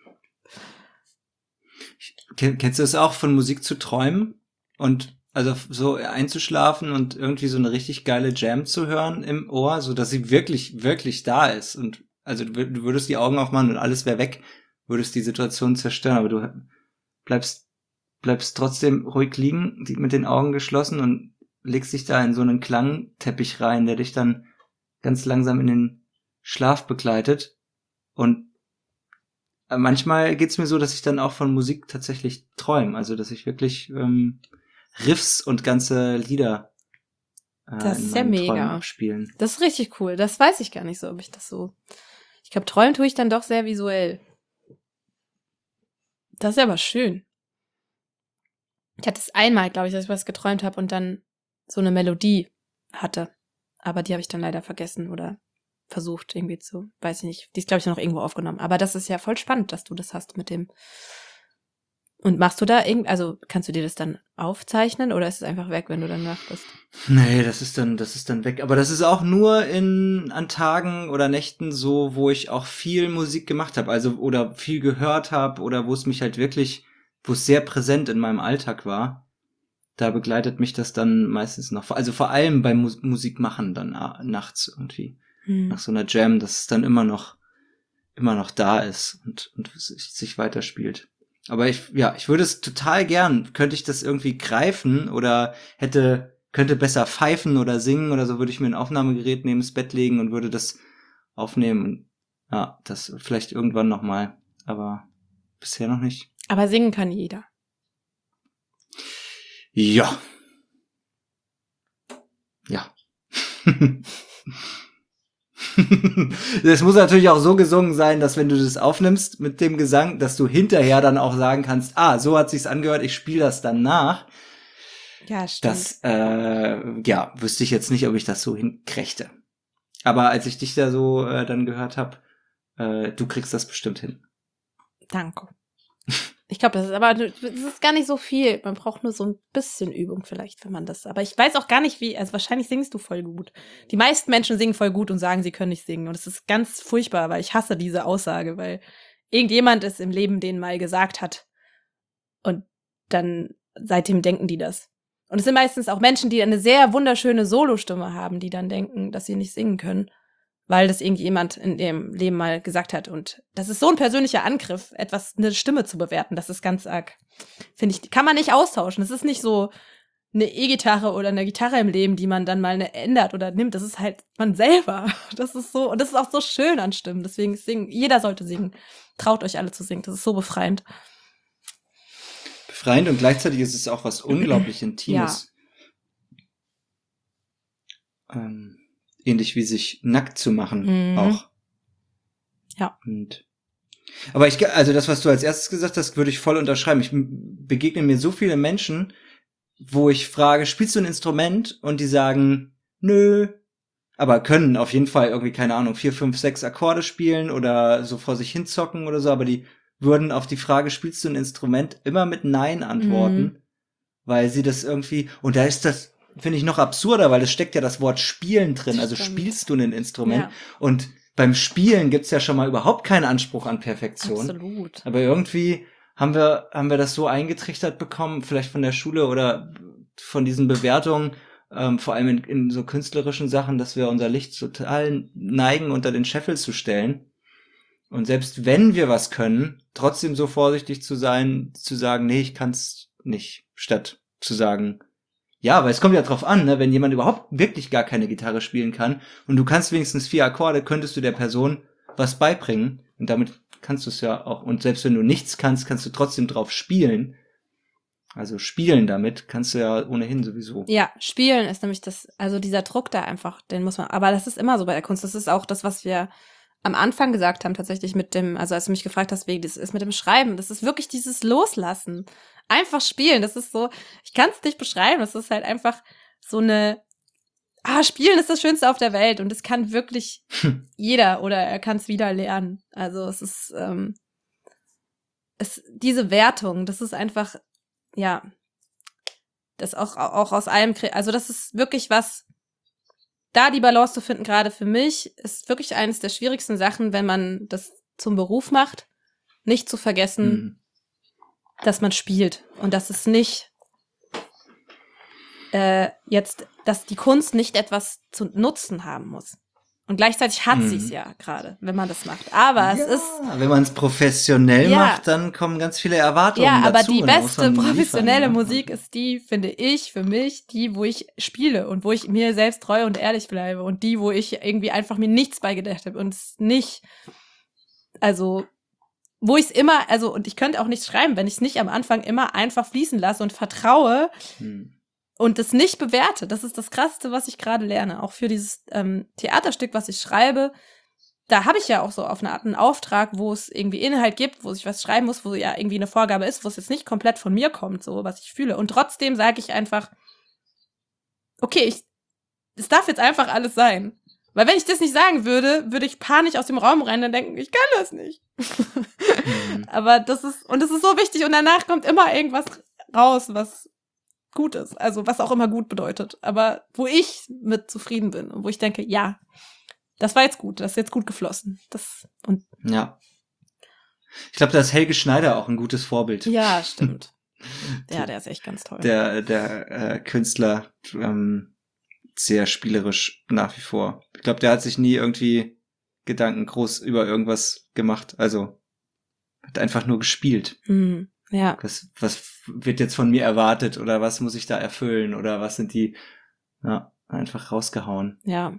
S1: Ken- Kennst du es auch, von Musik zu träumen? Und also so einzuschlafen und irgendwie so eine richtig geile Jam zu hören im Ohr, so dass sie wirklich, wirklich da ist. Und also du wür- du würdest die Augen aufmachen und alles wäre weg, würdest die Situation zerstören, aber du bleibst, bleibst trotzdem ruhig liegen, die- mit den Augen geschlossen und legst dich da in so einen Klangteppich rein, der dich dann ganz langsam in den Schlaf begleitet. Und äh, manchmal geht's mir so, dass ich dann auch von Musik tatsächlich träume. Also, dass ich wirklich ähm, Riffs und ganze Lieder äh,
S2: Das
S1: in
S2: ist ja
S1: meinen
S2: mega.
S1: Träumen abspielen.
S2: Das ist richtig cool. Das weiß ich gar nicht so, ob ich das so. Ich glaube, träumen tue ich dann doch sehr visuell. Das ist aber schön. Ich hatte es einmal, glaube ich, dass ich was geträumt habe und dann so eine Melodie hatte. Aber die habe ich dann leider vergessen oder versucht irgendwie zu, weiß ich nicht. Die ist, glaube ich, noch irgendwo aufgenommen. Aber das ist ja voll spannend, dass du das hast mit dem. Und machst du da irgend, also kannst du dir das dann aufzeichnen oder ist es einfach weg, wenn du dann wach bist?
S1: Nee, das ist dann, das ist dann weg. Aber das ist auch nur in an Tagen oder Nächten so, wo ich auch viel Musik gemacht habe, also oder viel gehört habe oder wo es mich halt wirklich, wo es sehr präsent in meinem Alltag war. Da begleitet mich das dann meistens noch, also vor allem beim Mus- Musik machen dann a- nachts irgendwie.
S2: Hm.
S1: Nach so einer Jam, dass es dann immer noch, immer noch da ist und, und sich, sich weiterspielt. Aber ich, ja, ich würde es total gern, könnte ich das irgendwie greifen oder hätte, könnte besser pfeifen oder singen oder so, würde ich mir ein Aufnahmegerät neben das Bett legen und würde das aufnehmen. Und ja, das vielleicht irgendwann nochmal, aber bisher noch nicht.
S2: Aber singen kann jeder.
S1: Ja. Ja. Das muss natürlich auch so gesungen sein, dass wenn du das aufnimmst mit dem Gesang, dass du hinterher dann auch sagen kannst, ah, so hat sich's angehört, ich spiele das dann nach.
S2: Ja, stimmt.
S1: Das, äh, ja, wüsste ich jetzt nicht, ob ich das so hinkriegte. Aber als ich dich da so äh, dann gehört habe, äh, du kriegst das bestimmt hin.
S2: Danke. Ich glaube, das ist aber das ist gar nicht so viel. Man braucht nur so ein bisschen Übung vielleicht, wenn man das. Aber ich weiß auch gar nicht, wie. Also wahrscheinlich singst du voll gut. Die meisten Menschen singen voll gut und sagen, sie können nicht singen. Und es ist ganz furchtbar, weil ich hasse diese Aussage, weil irgendjemand es im Leben denen mal gesagt hat. Und dann seitdem denken die das. Und es sind meistens auch Menschen, die eine sehr wunderschöne Solostimme haben, die dann denken, dass sie nicht singen können, weil das irgendjemand in ihrem Leben mal gesagt hat. Und das ist so ein persönlicher Angriff, etwas, eine Stimme zu bewerten. Das ist ganz arg, finde ich, kann man nicht austauschen. Das ist nicht so eine E-Gitarre oder eine Gitarre im Leben, die man dann mal ne ändert oder nimmt. Das ist halt man selber. Das ist so, und das ist auch so schön an Stimmen. Deswegen singen, jeder sollte singen. Traut euch alle zu singen. Das ist so befreiend.
S1: Befreiend und gleichzeitig ist es auch was unglaublich Intimes. Ja. Ähm, ähnlich wie sich nackt zu machen, mhm. auch.
S2: Ja.
S1: Und, aber ich, also das, was du als erstes gesagt hast, würde ich voll unterschreiben. Ich begegne mir so viele Menschen, wo ich frage, spielst du ein Instrument? Und die sagen, nö. Aber können auf jeden Fall irgendwie, keine Ahnung, vier, fünf, sechs Akkorde spielen oder so vor sich hin zocken oder so, aber die würden auf die Frage, spielst du ein Instrument, immer mit Nein antworten, mhm. weil sie das irgendwie, und da ist das, finde ich, noch absurder, weil es steckt ja das Wort Spielen drin, also
S2: Stimmt.
S1: Spielst du ein Instrument,
S2: ja.
S1: und beim Spielen gibt's ja schon mal überhaupt keinen Anspruch an Perfektion.
S2: Absolut.
S1: Aber irgendwie haben wir, haben wir das so eingetrichtert bekommen, vielleicht von der Schule oder von diesen Bewertungen, ähm, vor allem in, in so künstlerischen Sachen, dass wir unser Licht total neigen, unter den Scheffel zu stellen. Und selbst wenn wir was können, trotzdem so vorsichtig zu sein, zu sagen, nee, ich kann's nicht, statt zu sagen, ja, weil es kommt ja drauf an, ne, wenn jemand überhaupt wirklich gar keine Gitarre spielen kann und du kannst wenigstens vier Akkorde, könntest du der Person was beibringen und damit kannst du es ja auch, und selbst wenn du nichts kannst, kannst du trotzdem drauf spielen. Also spielen damit kannst du ja ohnehin sowieso.
S2: Ja, spielen ist nämlich das, also dieser Druck da einfach, den muss man, aber das ist immer so bei der Kunst, das ist auch das, was wir am Anfang gesagt haben, tatsächlich mit dem, also als du mich gefragt hast, wie das ist mit dem Schreiben, das ist wirklich dieses Loslassen. Einfach spielen, das ist so, ich kann es nicht beschreiben, das ist halt einfach so eine, ah, Spielen ist das Schönste auf der Welt und es kann wirklich hm. jeder oder er kann es wieder lernen. Also es ist, ähm, es, diese Wertung, das ist einfach, ja, das auch, auch aus allem, also das ist wirklich was, da die Balance zu finden, gerade für mich, ist wirklich eines der schwierigsten Sachen, wenn man das zum Beruf macht, nicht zu vergessen, mhm. dass man spielt und dass es nicht äh, jetzt, dass die Kunst nicht etwas zu nutzen haben muss. Und gleichzeitig hat mhm. sie es ja gerade, wenn man das macht. Aber ja, es ist...
S1: wenn man es professionell ja. macht, dann kommen ganz viele Erwartungen
S2: ja, aber
S1: dazu.
S2: Die beste professionelle liefern, Musik ja. ist die, finde ich, für mich, die, wo ich spiele und wo ich mir selbst treu und ehrlich bleibe und die, wo ich irgendwie einfach mir nichts beigedacht habe und es nicht, also, wo ich es immer, also, und ich könnte auch nichts schreiben, wenn ich es nicht am Anfang immer einfach fließen lasse und vertraue, hm. und das nicht bewerte. Das ist das Krasseste, was ich gerade lerne. Auch für dieses ähm, Theaterstück, was ich schreibe, da habe ich ja auch so auf eine Art einen Auftrag, wo es irgendwie Inhalt gibt, wo ich was schreiben muss, wo ja irgendwie eine Vorgabe ist, wo es jetzt nicht komplett von mir kommt, so was ich fühle. Und trotzdem sage ich einfach, okay, ich, es darf jetzt einfach alles sein. Weil wenn ich das nicht sagen würde, würde ich panisch aus dem Raum rein und denken, ich kann das nicht. Mhm. Aber das ist, und das ist so wichtig und danach kommt immer irgendwas raus, was gut ist, also was auch immer gut bedeutet, aber wo ich mit zufrieden bin und wo ich denke, ja, das war jetzt gut, das ist jetzt gut geflossen. Das und
S1: ja. Ich glaube, da ist Helge Schneider auch ein gutes Vorbild.
S2: Ja, stimmt. Ja, der ist echt ganz toll.
S1: Der der äh, Künstler, ähm, sehr spielerisch nach wie vor. Ich glaube, der hat sich nie irgendwie Gedanken groß über irgendwas gemacht, also hat einfach nur gespielt.
S2: Mhm. Ja.
S1: Was, was wird jetzt von mir erwartet oder was muss ich da erfüllen oder was sind die, ja, einfach rausgehauen.
S2: Ja.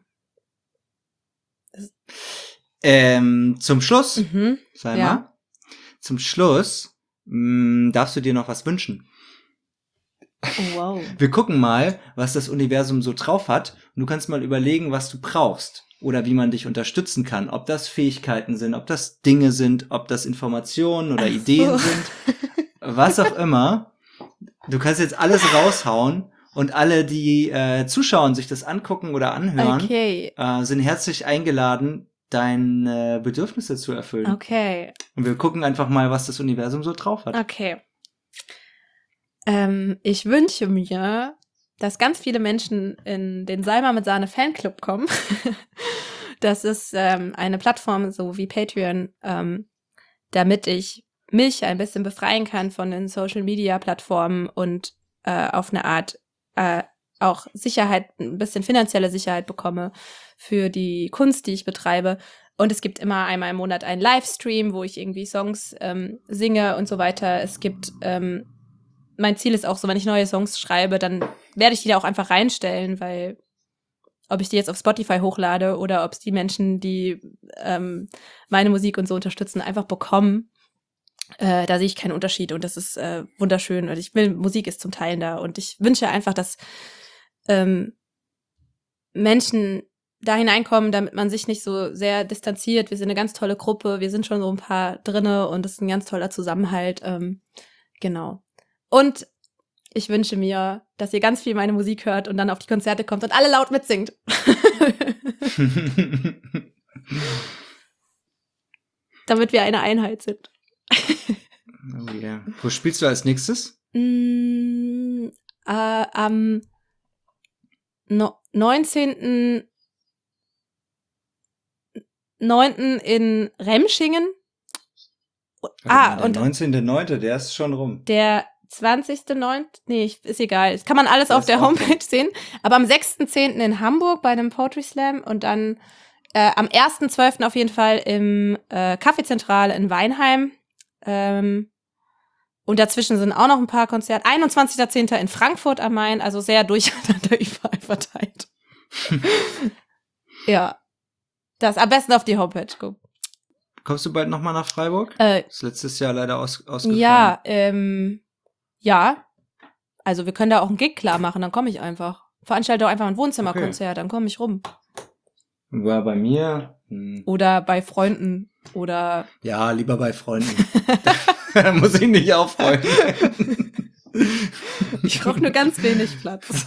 S1: Ähm, zum Schluss,
S2: mhm.
S1: sag
S2: ja.
S1: mal, zum Schluss mh, darfst du dir noch was wünschen.
S2: Oh, wow.
S1: Wir gucken mal, was das Universum so drauf hat. Und du kannst mal überlegen, was du brauchst. Oder wie man dich unterstützen kann. Ob das Fähigkeiten sind, ob das Dinge sind, ob das Informationen oder
S2: Ach
S1: Ideen
S2: so.
S1: sind. Was auch immer. Du kannst jetzt alles raushauen. Und alle, die äh, zuschauen, sich das angucken oder anhören,
S2: Okay.
S1: äh, sind herzlich eingeladen, deine Bedürfnisse zu erfüllen.
S2: Okay.
S1: Und wir gucken einfach mal, was das Universum so drauf hat.
S2: Okay. Ähm, ich wünsche mir, dass ganz viele Menschen in den Salma mit Sahne Fanclub kommen. Das ist ähm, eine Plattform, so wie Patreon, ähm, damit ich mich ein bisschen befreien kann von den Social-Media-Plattformen und äh, auf eine Art äh, auch Sicherheit, ein bisschen finanzielle Sicherheit bekomme für die Kunst, die ich betreibe. Und es gibt immer einmal im Monat einen Livestream, wo ich irgendwie Songs ähm, singe und so weiter. Es gibt ähm, mein Ziel ist auch so, wenn ich neue Songs schreibe, dann werde ich die da auch einfach reinstellen, weil ob ich die jetzt auf Spotify hochlade oder ob es die Menschen, die ähm, meine Musik und so unterstützen, einfach bekommen, äh, da sehe ich keinen Unterschied und das ist äh, wunderschön. Und ich will, Musik ist zum Teilen da und ich wünsche einfach, dass ähm, Menschen da hineinkommen, damit man sich nicht so sehr distanziert. Wir sind eine ganz tolle Gruppe, wir sind schon so ein paar drinne und es ist ein ganz toller Zusammenhalt. Ähm, genau. Und ich wünsche mir, dass ihr ganz viel meine Musik hört und dann auf die Konzerte kommt und alle laut mitsingt. Damit wir eine Einheit sind.
S1: Oh yeah. Wo spielst du als nächstes?
S2: Mm, äh, am no- neunzehnten neunten in Remschingen. Ah,
S1: der
S2: und
S1: neunzehnten neunten, der ist schon rum.
S2: der zwanzigsten neunten Nee, ich- ist egal. Das kann man alles
S1: Der
S2: auf
S1: ist
S2: der
S1: auch
S2: Homepage sehen. Aber am sechsten zehnten in Hamburg bei einem Poetry Slam und dann äh, am ersten zwölften auf jeden Fall im äh, Kaffeezentrale in Weinheim. Ähm, und dazwischen sind auch noch ein paar Konzerte. einundzwanzigsten zehnten in Frankfurt am Main, also sehr durcheinander überall verteilt. Ja. Das am besten auf die Homepage gucken.
S1: Kommst du bald nochmal nach Freiburg?
S2: Äh,
S1: Das ist letztes Jahr leider aus, ausgefallen.
S2: ja, ähm, ja. Also wir können da auch einen Gig klar machen, dann komme ich einfach. Veranstalte auch einfach ein Wohnzimmerkonzert, dann komme ich rum.
S1: War bei mir. Hm.
S2: Oder bei Freunden oder
S1: Ja, lieber bei Freunden. Da muss ich nicht aufräumen.
S2: ich brauche nur ganz wenig Platz.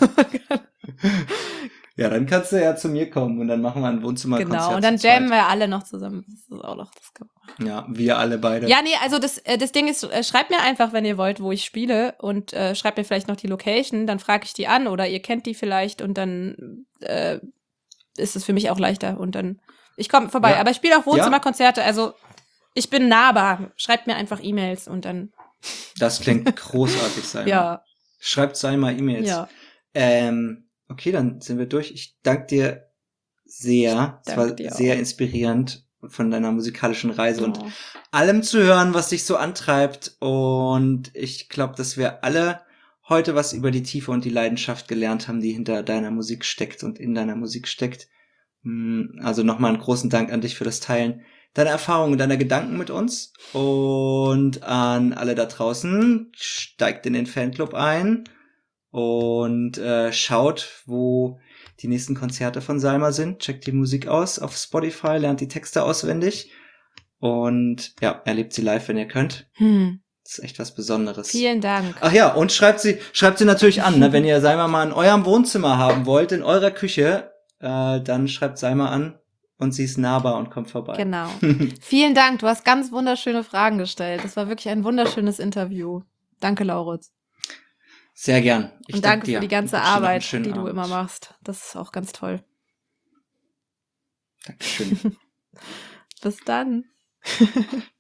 S1: Ja, dann kannst du ja zu mir kommen und dann machen wir ein Wohnzimmerkonzert.
S2: Genau, und dann
S1: zu zweit.
S2: jammen wir alle noch zusammen. Das ist auch noch das kann man.
S1: Ja, wir alle beide.
S2: Ja, nee, also das, äh, das Ding ist, äh, schreibt mir einfach, wenn ihr wollt, wo ich spiele und äh, schreibt mir vielleicht noch die Location, dann frage ich die an oder ihr kennt die vielleicht und dann äh, ist es für mich auch leichter und dann, ich komme vorbei.
S1: Ja.
S2: Aber ich spiele auch Wohnzimmerkonzerte, also ich bin nahbar. Schreibt mir einfach E-Mails und dann,
S1: Das klingt großartig, Salma.
S2: ja,
S1: Schreibt Salma E-Mails.
S2: ja.
S1: Ähm, okay, dann sind wir durch. Ich danke dir sehr. Es
S2: Danke
S1: war
S2: dir auch.
S1: sehr inspirierend von deiner musikalischen Reise und
S2: Oh.
S1: allem zu hören, was dich so antreibt. Und ich glaube, dass wir alle heute was über die Tiefe und die Leidenschaft gelernt haben, die hinter deiner Musik steckt und in deiner Musik steckt. Also nochmal einen großen Dank an dich für das Teilen deiner Erfahrungen, deiner Gedanken mit uns. Und an alle da draußen, steigt in den Fanclub ein und äh, schaut, wo die nächsten Konzerte von Salma sind. Checkt die Musik aus auf Spotify, lernt die Texte auswendig und ja, erlebt sie live, wenn ihr könnt.
S2: Hm.
S1: Das ist echt was Besonderes.
S2: Vielen Dank.
S1: Ach ja, und schreibt sie, schreibt sie natürlich an, ne? Wenn ihr Salma mal in eurem Wohnzimmer haben wollt, in eurer Küche, äh, dann schreibt Salma an und sie ist nahbar und kommt vorbei.
S2: Genau. Vielen Dank, du hast ganz wunderschöne Fragen gestellt. Das war wirklich ein wunderschönes Interview. Danke, Lauritz.
S1: Sehr gern. Ich
S2: Und danke
S1: danke dir.
S2: für die ganze
S1: Ich wünsche dir noch einen
S2: Arbeit,
S1: schönen
S2: die du
S1: Abend.
S2: immer machst. Das ist auch ganz toll.
S1: Dankeschön.
S2: Bis dann.